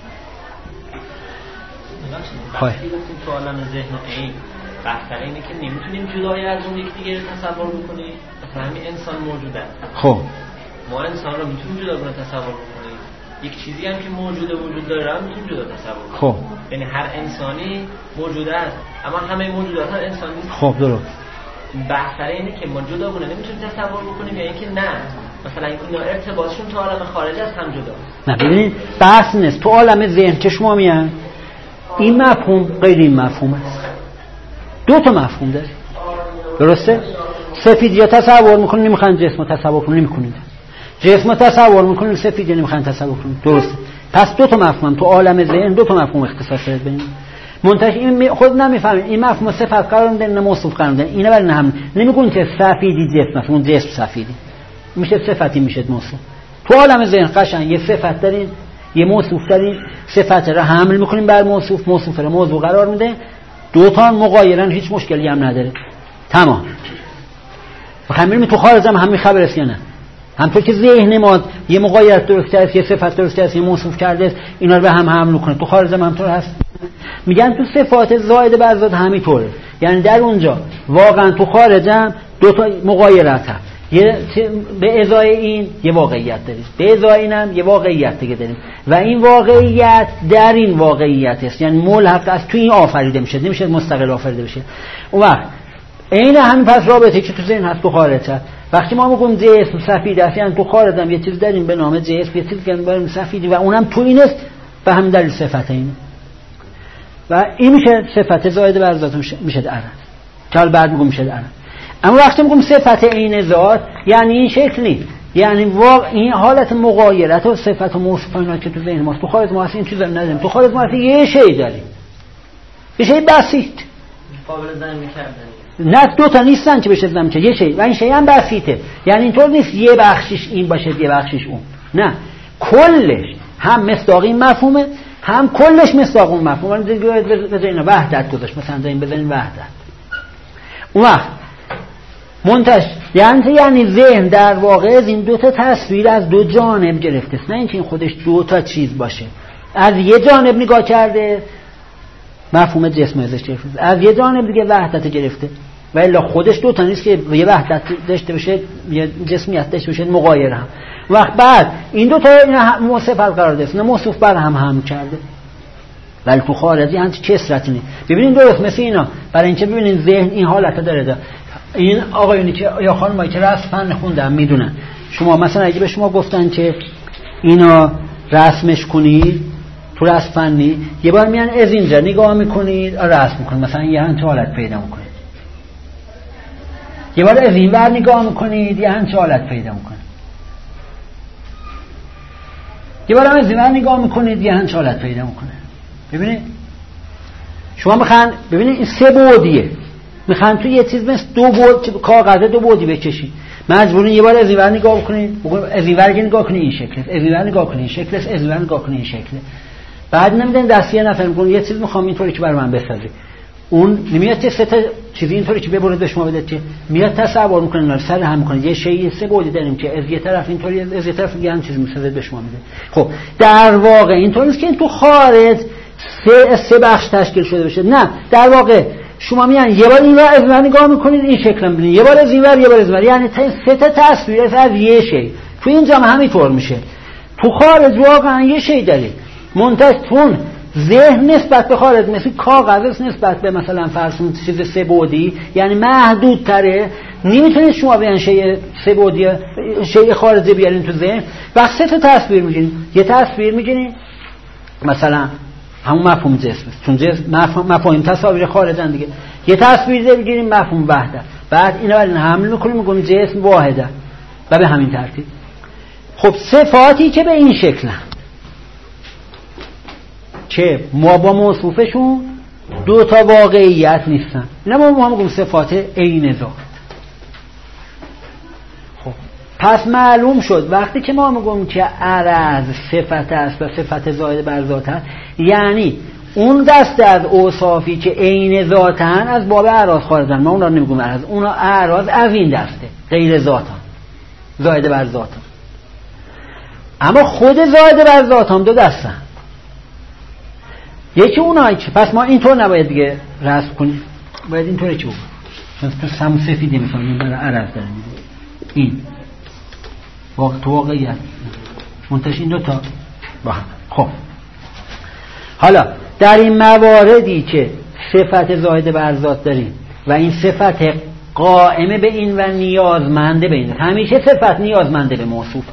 خب تو عالم ذهن و عین بحث اینه که نمیتونیم جدای از اون یکدیگه تصور بکنیم. مثلا همین انسان موجوده، خب ما انسان رو میتونیم جدا کنیم تصور بکنیم، یک چیزی هم که موجوده وجود داره هم میتونیم جدا تصور کنیم. خب یعنی هر انسانی موجوده است اما همه موجودات هم انسان نیست. خب درست. بحث اینه که ما جدا کنیم نمیتونیم تصور بکنیم یا اینکه نه مثلا این ارتباطشون تو عالم خارج از هم جدا. نه ببینید بحث نیست، تو عالم ذهن که شما میان این مفهوم غیر این مفهوم است. دو تا مفهوم داره، درسته؟ سفید یا تصور میکنید نمیخواین جسم تصور کنید، نمیکنید جسم تصور میکنید سفید یا نمیخواین تصور کنید، درسته؟ پس دو تا مفهوم تو عالم ذهن، دو تا مفهوم اختصاص داره ببینید. منتها این خود نمیفهمید این مفهوم صفت قرار میدن نه موصوف قرار میدن. اینا برای هم نمیگن که سفیدی جسم است، اون جسم سفیدی میشه صفتی میشه موصوف. تو عالم ذهن قشنگ یه صفت دارین یه موصوف دارین، صفت رو حمل میکنیم بر موصوف، موصوف رو موضوع قرار میده، دو تا مغایرن، هیچ مشکلی هم نداره، تمام. بخوام ببینیم تو خارج هم همین خبر است یا نه؟ همطور که ذهن ما یه مغایرت درست کرده، یه صفت درست کرده، یه موصوف کرده، اینا رو به هم حمل کنه. تو خارج هم همطور هست. میگن تو صفات زائد بر ذات همینطوره. یعنی در اونجا واقعا تو خارج هم دو تا مغایرت هست. یه به ازای این یه واقعیت داریم، به ازای این هم یه واقعیت دیگه داریم و این واقعیت در این واقعیت است، یعنی ملحق است تو این آفریده میشه، نمیشه مستقل آفریده بشه. اون وقت این همین پس رابطه که تو ذهن هست تو خارج هست. وقتی ما میگیم جسم سفید است، یعنی تو خارج هم یه چیز داریم به نام جسم، یه چیز که داریم سفیدی و اونم تو این است، به همین دلیل صفت اینه و این میشه صفت زائد بر ذات میشه عرض. چال بعد میگم میشه عرض. اما وقتی میگم صفت عین ذات یعنی این شکلی، یعنی این حالت مغایرت و صفت و موصوف اینا که تو ذهن ماست. تو خارج ما این چیزا نداریم. تو خارج ما یه شی داریم، یه شی بسیط قابل زمین کردن. نه دو تا نیستن که بشه زمین، یه شی و این شی هم بسیطه. یعنی اینطور نیست یه بخشش این باشه یه بخشش اون، نه کلش هم مصداق این مفهومه هم کلش مصداق اون مفهومه. بذارین وحدت گذاشت، مثلا بذارین وحدت. اون وقت منتش یعنی ذهن در واقع از این دو تا تصویر از دو جانب گرفته است، نه اینکه این خودش دو تا چیز باشه. از یه جانب نگاه کرده مفهوم جسم ازش گرفته، از یه جانب دیگه وحدت گرفته و الا خودش دو تا نیست که یه وحدت داشته باشه یه جسمیت داشته باشه مغایر هم. وقت بعد این دو تا این صفت قرار داده، نه موصوف بر هم کرده. ولی تو خارجی هم کسرتی نیست. ببینید درست مثل اینا، برای اینکه ببینید ذهن این حالت داره. این آقایونی که یا خانمایی که رسم فن خوندن میدونن. شما مثلا اگه به شما گفتن که اینا رسمش کنید تو رسم فنی، یه بار میان از اینجا نگاه میکنید رسم میکنید، مثلا یه همچه حالت پیدا میکنید. یه بار از این ور نگاه میکنید یه همچه حالت پیدا میکنید. یه بار هم از این ور نگاه میکنید یه همچه حالت پیدا میکنه. ببینید شما میخوان ببینید این سه بعدیه، میخوان تو یه چیز مثل دو بعد کاغذ دو بعدی بکشید، مجبورین یه بار از این ور نگاه کنید، از این ور نگاه کنید این شکل است، از این ور نگاه کنید این شکل است، از این ور نگاه کنید این شکل. بعد نمیدن دستی نفر میگن یه چیز میخوام اینطوری که برای من بسازی، اون نمیاد که سه تا چیزی اینطوری که ببرید به شما بده، که میاد تصور میکنه سر هم میکنه یه شی سه بعدی داریم که از یه طرف اینطوری از یه طرف دیگه هم چیز میسازه به شما میده. خب در واقع اینطوری است که این تو خارج سه بخش تشکیل شده بشه. نه در واقع شما میان یه بار این ور از من نگاه میکنید این شکل میبینید، یه بار از این ور یه بار از این ور، یعنی سه تا تصویر از یه شی. تو اینجا هم همینطور میشه. تو خارج واقعا یه شی داره منتظرون ذهن نسبت به خارج مثل کاغذ نسبت به مثلا فرسون چیز سه بعدی، یعنی محدود تره. نمیتونید شما بیان شی سه بعدی شی خارجی بیارین تو ذهن و سه تا تصویر میگیرین. یه تصویر میگیرین مثلا همون مفهوم جسم است، چون جسم مفاهیم تصاویر خارجن دیگه. یه تصویر بگیریم مفهوم وحدت، بعد اینا رو حمل میکنیم میگیم جسم واحده و به همین ترتیب. خب صفاتی که به این شکلن که ما با موصوفشون دو تا واقعیت نیستن، نه ما میگیم صفات عین ذات. خب پس معلوم شد وقتی که ما میگیم که عرض صفت است و صفت زائد بر ذات است، یعنی اون دسته از اوصافی که عین ذاتن از باب اعراض خارجن. ما اونا رو نمیگیم عرض، اونا اعراض از این دسته غیر ذاتن، زائد بر ذاتن. اما خود زائد بر ذات هم دو دستن. یکی اونایی که پس ما اینطور نباید دیگه رسم کنیم، باید اینطوری که چون تو سم سفیدی میکنیم برای عرض داریم این تو واقعیت منتش این دوتا با هم. خب حالا در این مواردی که صفت زائد بر ذات داریم و این صفت قائمه به این و نیازمنده به این، همیشه صفت نیازمنده به موصوف.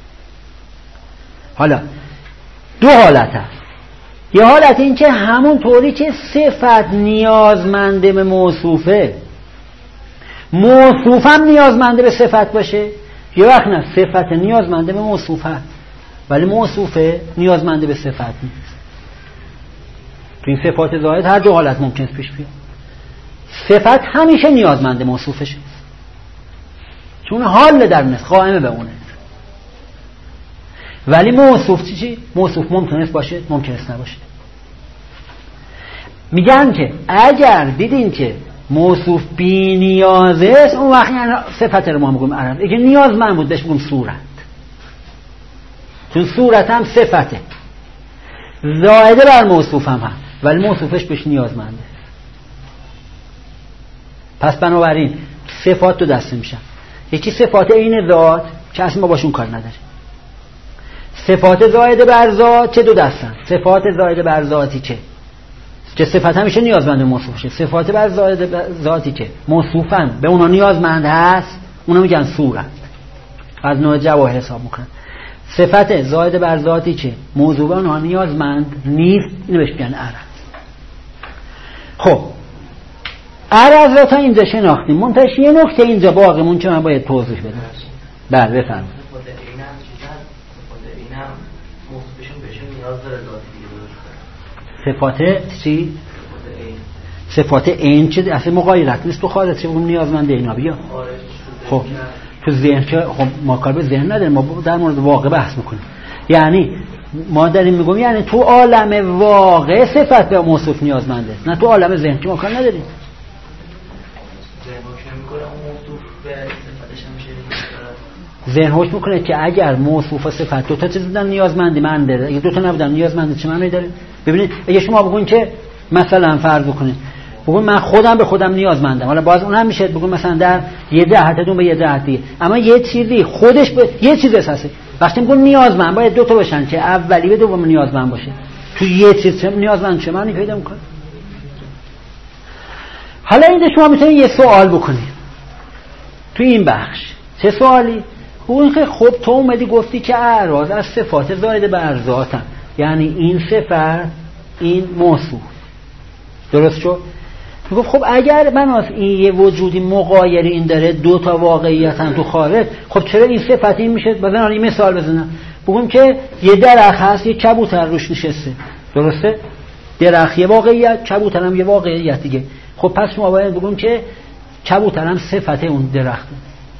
حالا دو حالت هست. یه حالت این که همون طوری که صفت نیازمنده به موصوفه، موصوف هم نیازمنده به صفت باشه. یه وقت نه صفت نیازمنده به موصوفه ولی موصوفه نیازمنده به صفت نیست. تو این صفات زائد هر دو حالت ممکن است پیش بیاد. صفت همیشه نیازمنده موصوفشه چون حال در نفس قائمه به اونه، ولی موصوف چی؟ موصوف ممکن است باشه ممکن است نباشه. میگن که اگر دیدین که موصوف بی نیازه است، اون وقت یعنی صفت رو ما میگیم عرض. اگه نیازمند بود بهش میگیم صورت، چون صورت هم صفته زائده بر موصوف هم هست ولی موصوفش بهش نیازمنده. پس بنابراین صفات دو دسته میشن، یکی صفات عین ذات که اصلا ما باشون کار نداریم. صفات زائده بر ذات چه دو دستن؟ صفات زائده بر ذاتی که صفت همیشه نیازمند موصوف شه، صفات بر زائده ذاتی که موصوفن به اونا نیازمند هست اونا میگن صورت، از نوع جواهر حساب میکنن. صفت زائده بر ذاتی که موضوع به اونها نیازمند نیست اینو بهش میگن عرض. خب عرض را تا اینجا شناختیم، منتهش یه نکته اینجا باقیمون که من باید توضیح بدم. بله بفرمایید. صفات چی؟ صفات این چه اصلا مغایرت نیست تو خارج چه بگم نیازمنده اینا بیا. خب تو ذهن که خب ما کار به ذهن نداریم، ما در مورد واقع بحث میکنیم. یعنی ما داریم میگم یعنی تو عالم واقع صفت به موصوف نیازمنده، نه تو عالم ذهن که ما کار نداریم. ذهن حکم میکنه که اگر موصوف و صفت دو تا چیز بودن نیازمندی من داره، اگه دو تا نبودن نیازمندی چه معنی داره؟ ببینید اگه شما بگین که مثلا فرض بکنید بگین من خودم به خودم نیازمندم، حالا باز اون هم میشه بگین مثلا در یه جهتتون به یه جهت دیگه، اما یه چیزی خودش به یه چیز اساسه. وقتی میگن نیازمند باید دو تا باشن که اولی به دوم نیازمند باشه. تو یه چیز نیازمند چه معنی پیدا میکنه؟ حالا اینجا شما میتونید یه سوال بکنید تو این بخش. چه سوالی؟ اون که خب تو اومدی گفتی که اعراض از صفات زائده بر ذاتن، یعنی این صفت این موصوف، درست شد؟ میگفت خب اگر بناس این یه وجودی مغایر این داره دو تا واقعیت هم تو خارج، خب چرا این صفت این میشه؟ بزن این مثال بزنم بگم که یه درخت هست یه کبوتر روش نشسته، درسته؟ درخت یه واقعیت، کبوتر هم یه واقعیت دیگه. خب پس ما باید بگم که کبوتر هم صفت اون درخته.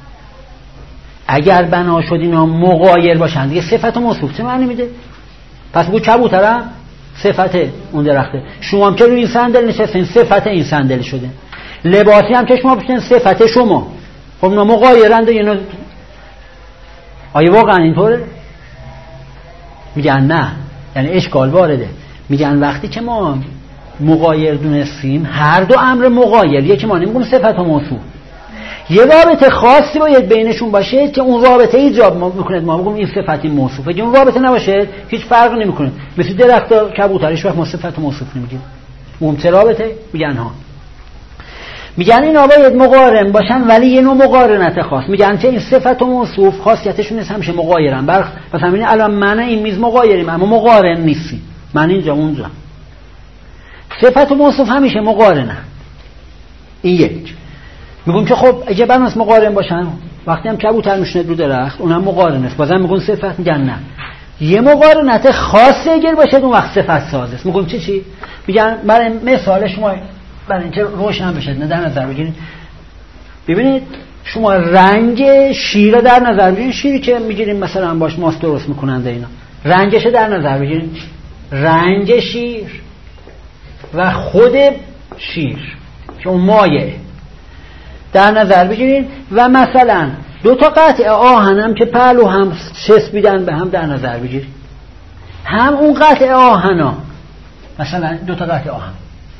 اگر بنا شد اینا مغایر باشن دیگه صفت و موصوف چه معنی میده؟ پس بگو کبوتر هم صفت اون درخته، شما هم که روی این صندل نشستین صفت این صندل شده، لباسی هم که شما پوشیدین صفت شما. خب اینا مغایرند اینا. آیا واقعا اینطوره؟ میگن نه، یعنی اشکال وارده. میگن وقتی که ما مغایر دونستیم هر دو امر مغایر، یکی ما نمیگم صفت و موصوف، یه رابطه خاصی باید بینشون باشه که اون رابطه ایجاب میکنه ما بگم این صفتی موصوفه. اگه اون رابطه نباشه هیچ فرق نمیکنه. مثل درخت و کبوترش وقت ما صفت و موصوف نمیگیم. اون چه رابطه؟ میگن ها، میگن اینا باید مقارن باشن ولی یه نوع مقارنت خاص. میگن که این صفت و موصوف خاصیتشون نیست همیشه مغایرن. مثلا ببین الان من این میز مغایریم اما مقارن نیستیم، من اینجا اونجا. صفت و موصوف همیشه مقارنن. این یک. میگم که خب اگه بناس مقارن باشن وقتی هم کبوتر میشونه رو درخت اونم مقارن است، بازم میگن صفت. میگن نه، یه مقارنت خاصی اگر باشه اون وقت صفت ساز است. میگم چی؟ میگن برای مثال شما برای اینکه روشن بشه نه در نظر بگیرید، ببینید شما رنگ شیر در نظر بگیرید، شیری که میگیریم مثلا باش ماست درست میکنند اینا، رنگش در نظر بگیرید، رنگ شیر و خود شیر که اون مایه در نظر بگیرید و مثلا دو تا قطعه آهنم که پهلو هم چسبیدن به هم در نظر بگیرید، هم اون قطعه آهنا مثلا دو تا قطعه آهن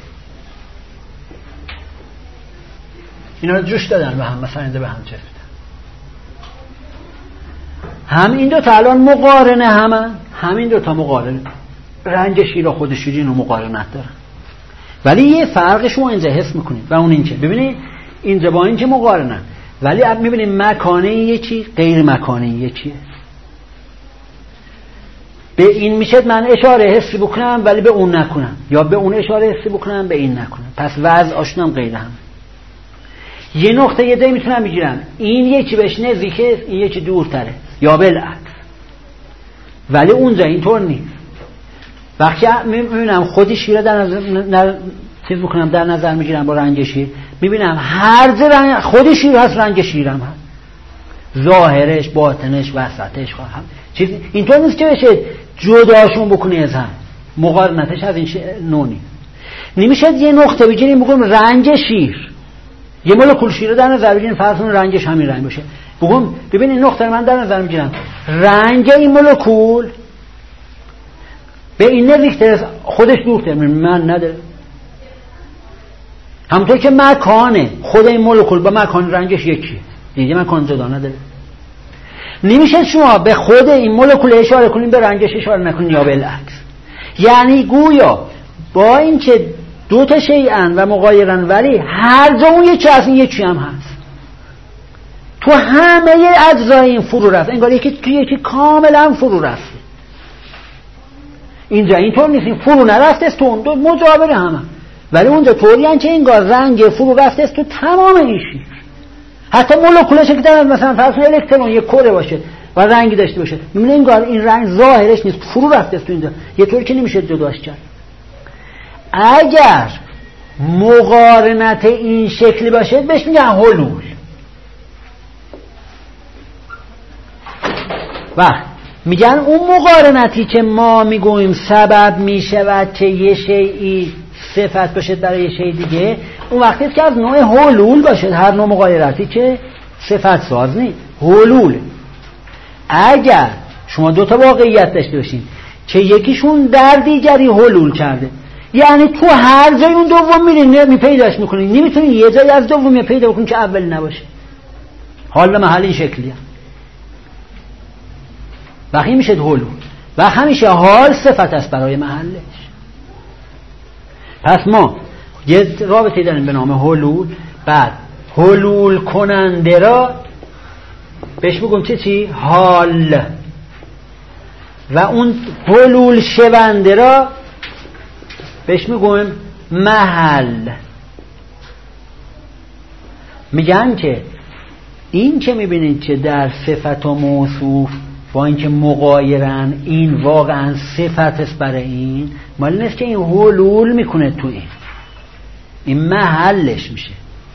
اینا رو جوش دادن به هم، مثلا اینجا به هم چسبیدن، هم این دو تا الان مقارنه، همین دو تا مقارنه، رنگ شیر و خود شیر اینو مقارنت دارن. ولی یه فرق شما اینجا حس میکنید و اون این که ببینید اینجا با این که مقارنن ولی اب میبینیم مکانه یکی غیر مکانه یکیه. به این میشه من اشاره حسی بکنم ولی به اون نکنم، یا به اون اشاره حسی بکنم به این نکنم، پس وضع آشنام غیر هم. یه نقطه یه دی میتونم بگیرم این یکی بهش نزدیکه این یکی دورتره یا بالعکس، ولی اونجا اینطور نیست. وقتی میبینم خودی شیره در نظر چیز بکنم در نظر میگیرم با رنگ شیر، میبینم هر جا رنگ خود شیر هست، رنگ شیرم هست، ظاهرش باطنش وسطش هم چیز اینطور نیست که بشه جداشون بکنی از هم. مقارنتش از این نوع نیست. نمیشه یه نقطه بگیریم بگم رنگ شیر یه مولکول شیر در نظر بگیرین، فرض کنید رنگش همین رنگ باشه. ببین این نقطه من در نظر میگیرم، رنگ این مولکول به این نزدیکتر، خودش دورتر من نداره. همونطور که مکانه خود این مولکول با مکان رنگش یکیه، دیگه مکان جدا نداره. نمیشه شما به خود این مولکول اشاره کنین به رنگش اشاره نکنین یا بالعکس. یعنی گویا با این که دو تا شیئن و مغایرن ولی هر جا اون یکی از این یکی هم هست، تو همه اجزای این فرو رفت، انگار یکی کاملا فرو رفت. اینجا اینطور نیست، این فرو نرفته است تو اون دو مجاور همه، ولی اونجا طوری هست که انگار رنگ فرو رفته است تو تمام این شیر. حتی مولکولش که در مثلا فرض کنید الکترون یک کره باشه و رنگی داشته باشه، میبینه انگار این رنگ ظاهرش نیست، فرو رفته است تو اینجا، یه طوری که نمیشه جداش کرد. اگر مقارنت این شکلی باشه بهش میگن حلول. وقت میگن اون مقارنتی که ما میگوییم سبب میشود که یه شیئی صفت باشه برای یه شیء دیگه، اون وقتی که از نوع حلول باشه. هر نوع مغایرتی که صفت ساز نیست، حلول. اگر شما دو تا واقعیت داشته باشین که یکیشون در دیگری حلول کرده، یعنی تو هر جای اون دوم میرین پیداش میکنین، نمیتونین یه جایی از دومی پیدا بکنین که اول نباشه. حال محل این شکلیه، وقتی میشه حلول و همیشه حال صفت است برای محلش. پس ما یه رابطه داریم به نام حلول. بعد حلول کننده را بهش بگم چی؟ حال. و اون حلول شونده را بهش میگم محل. میگن که این که میبینید که در صفت و موصوف با اینکه مغایرن، این واقعا صفت است برای این، مال نیست که این حلول میکنه تو این محلش میشه.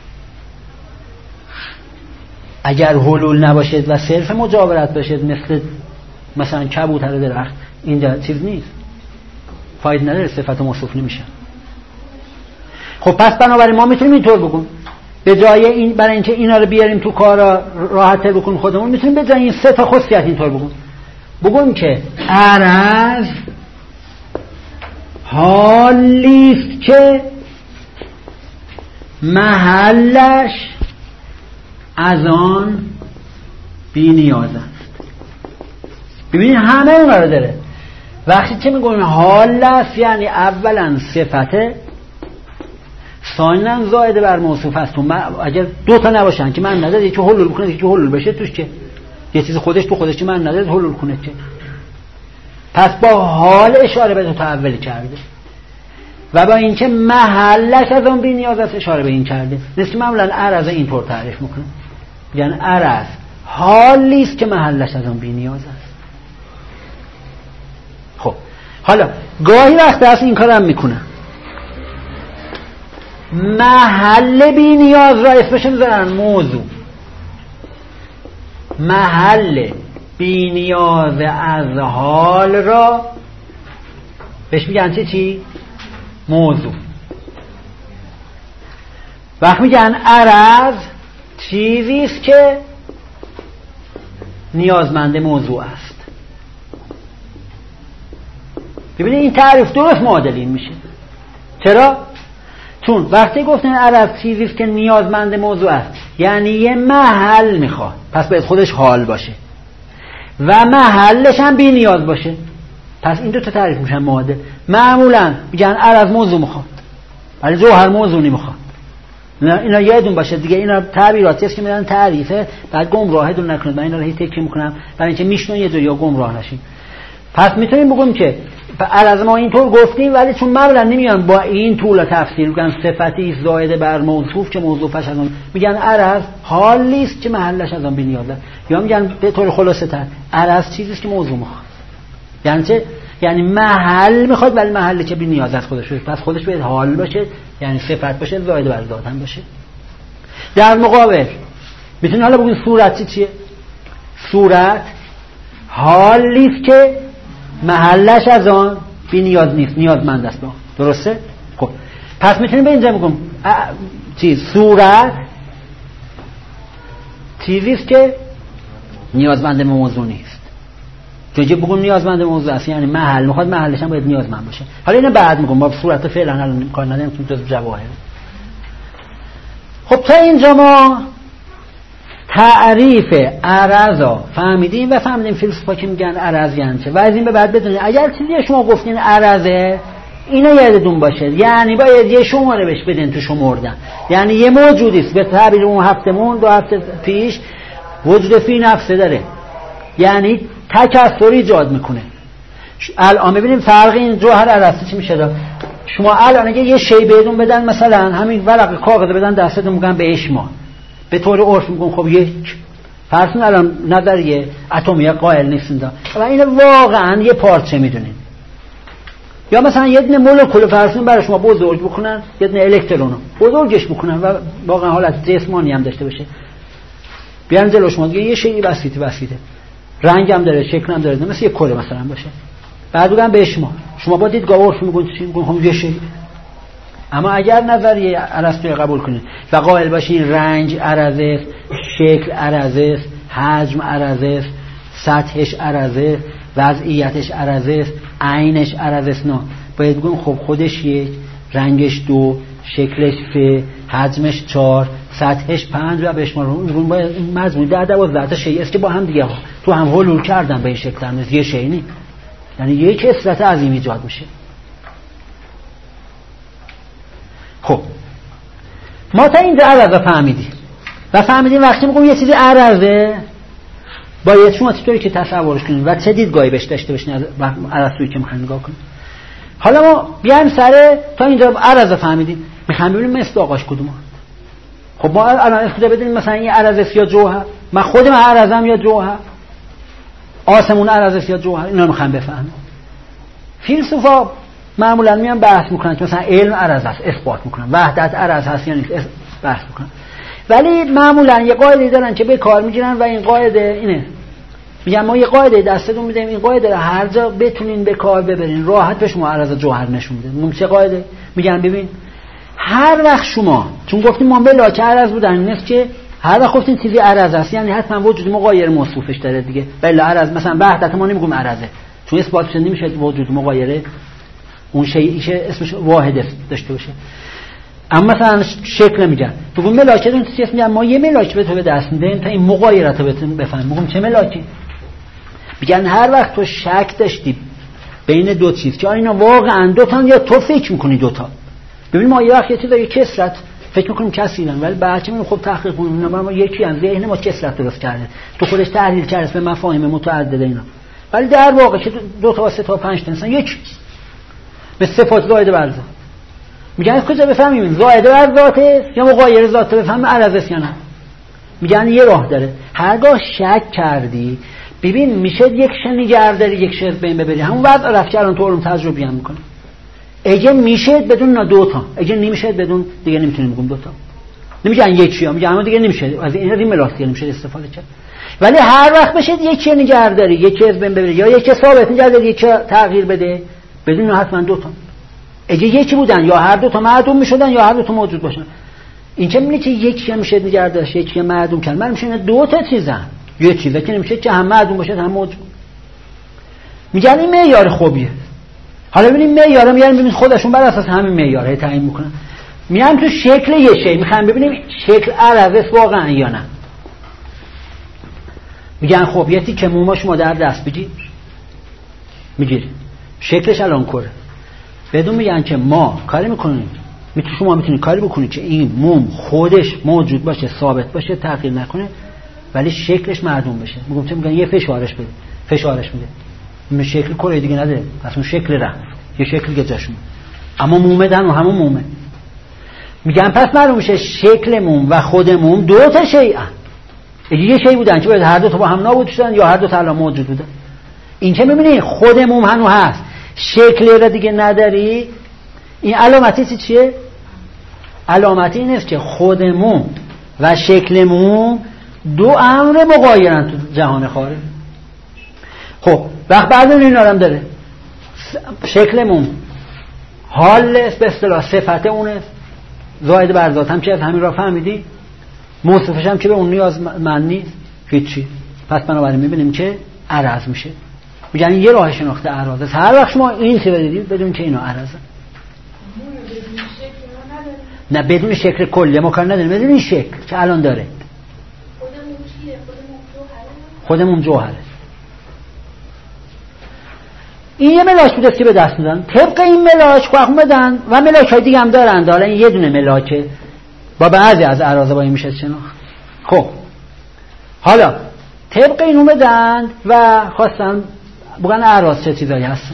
اگر حلول نباشد و صرف مجاورت باشد مثلا کبوتر درخت، اینجا چیز نیست، فاید نداره، صفت و موصوف نمیشه. خب پس بنابراین ما میتونیم اینطور بگیم، به جای این برای اینکه اینا رو بیاریم تو کارا راحت‌تر بکنیم خودمون، میتونیم به جای این سه تا خاصیت اینطور بگیم که عرض حالیست که محلش از آن بی نیاز است. ببینید همه اون رو داره. وقتی که میگویم حال است یعنی اولا صفته، ثانیاً زائد بر موصوف است. اگر دو تا نباشن که من نداره، یکی حلول کنه یکی حلول بشه توش، که یه چیز خودش تو خودش که من نداره حلول کنه چه. پس با حال اشاره به متأول کرده و با اینکه محلش از اون بی نیاز است اشاره به این کرده. مثل معمولا عرض اینطور تعریف میکنه، یعنی عرض حالی است که محلش از اون بی نیاز است. خب حالا گاهی وقت است این کارم میکنه، محل بی نیاز را اسمش میذارن موضوع. محل بی نیاز از حال را بهش میگن چی؟ موضوع. وقت میگن عرض چیزی است که نیازمند موضوع است. ببینید این تعریف درست معادل این میشه. چرا؟ چون وقتی گفتن عرض چیزی است که نیازمند موضوع است، یعنی یه محل میخواد، پس باید خودش حال باشه و محلش هم بی نیاز باشه. پس این دو تا تعریف میشن معادل. معمولا میگن عرض موضوع میخواد ولی جوهر موضوع نمیخواد. اینا یادتون باشه دیگه، اینا تعبیراتی است که میدن تعریفه، بعد گمراهتون نکنید. من اینا رو هی تکرار میکنم برای اینکه میشنون یه جا یا گمراه نشین. پس میتونیم بگیم که عرض ما اینطور گفتیم، ولی چون معمولا نمیان با این طول تفسیر میگن صفتی است زائد بر موصوف که موصوفش از اون، میگن عرض حالی است که محلش از اون بی نیازه، یا میگن به طور خلاصه تر عرض چیزی است که موضوع میخواد. یعنی چه؟ یعنی محل میخواد ولی محلی که بی نیاز از خودش باشه، پس خودش باید حال باشه، یعنی صفت باشه زائد بر ذات هم باشه. در مقابل میتونید حالا بگید صورت چیه؟ صورت حالی است که محلش از آن بی نیاز نیست، نیازمند است. درسته؟ خب پس میتونیم به اینجا بگم صورت چیزی است که نیازمند موضوع نیست. چون بگم نیازمند موضوع است یعنی محل میخواد محلش هم باید نیازمند باشه. حالا اینو بعد میگم با صورت فعلا الان کار نداریم تو جواهر. خب تا اینجا ما تعریف عرضا فهمیدیم و فهمیدیم فیلسوفا که میگن عرض یعنی چه و از این به بعد بدونید اگر چیزی شما گفتین عرضه اینو یادتون باشه یعنی باید یه شماره بهش بدین تو شمردن. یعنی یه موجودی است به تعبیر اون هفتمون 2 هفته پیش وجود فی نفسه داره یعنی تکثری ایجاد میکنه. الان ببینیم فرق این جوهر عرضی چی میشه داد. شما الان اگه یه شی بهتون بدن مثلا همین ورق کاغذ بدن دستتون میگن بهش ما به طور عرف میگن خب یک فرضون الان نظریه اتمی قائل نیستن و این واقعا یه پارچه میدونین یا مثلا یه دونه مولکول فرضون برای شما بزرگ بکنن یه دونه الکترون بزرگش بکنن و واقعا حالت جسمانی هم داشته باشه بیان جلو شما دیگه یه شیء بسیطه رنگ هم داره شکل هم داره مثل یه کره مثلا باشه بعد بگم به شما با دیدگاه عرفی میگن هم یه شیء. اما اگر نظریه ارسطویی قبول کنید و قائل باشین رنگ عرضه شکل عرضه حجم عرضه سطحش عرضه وضعیتش عرضه عینش عرضه نه باید بگم خب خودش یک رنگش 2 شکلش 3 حجمش 4 سطحش 5 و بهش ما باید مجموع 10-12 تا شیء است که با هم دیگه تو هم حلول کردن به این شکل هم یه شیء نیست یعنی یک کثرت عظیم ایجاد میشه. خب ما تا اینجا عرضه فهمیدیم و فهمیدیم وقتی میگم یه چیزی عرضه باید شما چطوری که تصورش کنید و چه دیدگاهی بهش داشته باشین از ارسطویی که میخواین نگاه کنید. حالا ما بیایم سر تا اینجا عرضه فهمیدیم میخوایم ببینیم مصداقش کدومه. خب ما الان اسکوزا بدونیم مثلا این عرضه یا جوهر من خودم عرضم یا جوهر آسمون عرضه یا جوهر اینا رو میخوایم بفهمیم. فیلسوفا معمولا میان بحث میکنن که مثلا علم عرض است اثبات میکنن وحدت عرض هست یا نیست بحث میکنن ولی معمولا یه قاعده دارن که به کار میگیرن و این قاعده اینه میگن ما یه قاعده دستتون میدیم این قاعده رو هر جا بتونین به کار ببرین راحت به شما عرض جوهر نشون میده. میگم چه قاعده؟ میگن ببین هر وقت شما چون گفتیم ما بلا که عرض بودن نیست که هر وقت گفتین چیزی عرض است یعنی حتما وجود مغایر موصوفش داره دیگه بلا عرض مثلا وحدت ما نمیگیم عرضه چون اثبات شده نمیشه وجود مغایر اون شیء اسمش واحد داشته باشه. اما مثلا شکل میگن بگم ملاکه اون چیزی میگن ما یه ملاکه به تو به دست میدیم تا این مغایرت رو بفهمیم. میگم چه ملاکه؟ میگن هر وقت تو شک داشتی بین دو چیز که اینا واقعا دو تا یا تو فکر میکنی دو تا. ببین ما یه وقت یه چیز داره کثرت فکر میکنیم کثیرن ولی بعد میگیم خب تحقیق کنیم ما یکی از ذهن ما کثرت درست کرده تو خودش تحلیل کرده به مفاهیم متعدد اینا ولی در واقع که 2 تا 3 تا 5 تا مثلا یک به صفات زائد بر ذات میگن کجا بفهمیم زائد بر ذاته یا مغایر ذات بفهمیم عرضه است یا نه. میگن یه راه داره هرگاه شک کردی ببین میشه یک نگهداری یک شی بین ببری همون وضع رفت الان تو علوم تجربی هم میکنه اگه میشه بدون دو تا اگه نمیشه بدون دیگه نمیتونیم بگیم دو تا نمیگن یکی ها میگن اما دیگه نمیشه از این ملاک نمیشه استفاده کرد ولی هر وقت بشه یکی نگهداری یکی از بین ببری یا یکی ثابت نگهداری یکی تغییر بده بدون حتما دو تا اگه یکی بودن یا هر دو تا معدوم میشدن یا هر دو تا موجود باشن این چه میگه که یکی میشه نگهدارش یکی معدوم کلمه میشه دو تا چیزن یه چیزی که نمیشه که هم معدوم باشه هم موجود. میگن این معیار خوبیه. حالا ببینیم معیارا میارن ببینید خودشون بر اساس همین معیارها تعیین میکنن میان تو شکل یه شی میخوام ببینیم شکل عرضه واقعا یا نه. میگن خب یه تیکه موما شما در دست بگیر میگیری شکلش الان کره بدون میگن که ما کاری میکنیم شما میتونید کاری بکنید که این موم خودش موجود باشه ثابت باشه تغییر نکنه ولی شکلش معدوم بشه. میگم یه فشارش بده فشارش میده شکل کره دیگه نداره اصلا شکل رفت یه شکل دیگه جاش میاد اما مومه دن و همون مومه. میگن پس معلوم میشه شکل موم و خود موم دو تا شیئن اگه یه شی بودن که باید هر دو تا با هم نابود شدن یا هر دو تا الان موجود بودن این که میبینی خود موم هنوز هست شکل را دیگه نداری این علامتی چیه؟ علامتی این است که خود موم و شکل موم دو امر مغایرن تو جهان خارج. خب وقت بعد اینا هم داره شکل موم حال است به اصطلاح صفت اون است زائد بر ذات هم چه از همین را فهمیدی موصوفش هم که به اون نیازمند نیست هیچی. پس بنابراین میبینیم که عرض میشه. میگن یه راه شناخت اعراض است. هر وقت شما این چیزا دیدید بدون که اینا عرضه. نه بدون شکل کلی ما کار نداریم، بدون این شکل که الان داره. خودمون جوهره. این یه ملاک بوده که به دست میدن. طبق این ملاک خواهم بدن و ملاک های دیگه هم دارن. دارن یه دونه ملاکه با بعضی از اعراض با این میشه شناخت. خب حالا طبق اینو بدن و خواستن بگن اعراض چه چیزایی هستن.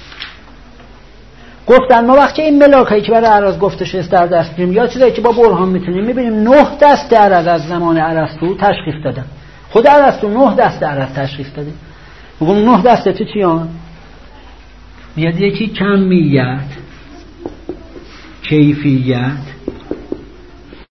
گفتن ما وقتی این ملاک هایی که برای اعراض گفته شده در دست میگیریم یا چیزایی که با برهان میتونیم میبینیم 9 دسته اعراض از زمان ارسطو تشخیص دادن. خود ارسطو 9 دسته اعراض تشخیص داده. میگم 9 دسته تو چیان؟ میاد یکی کمیت، کیفیت،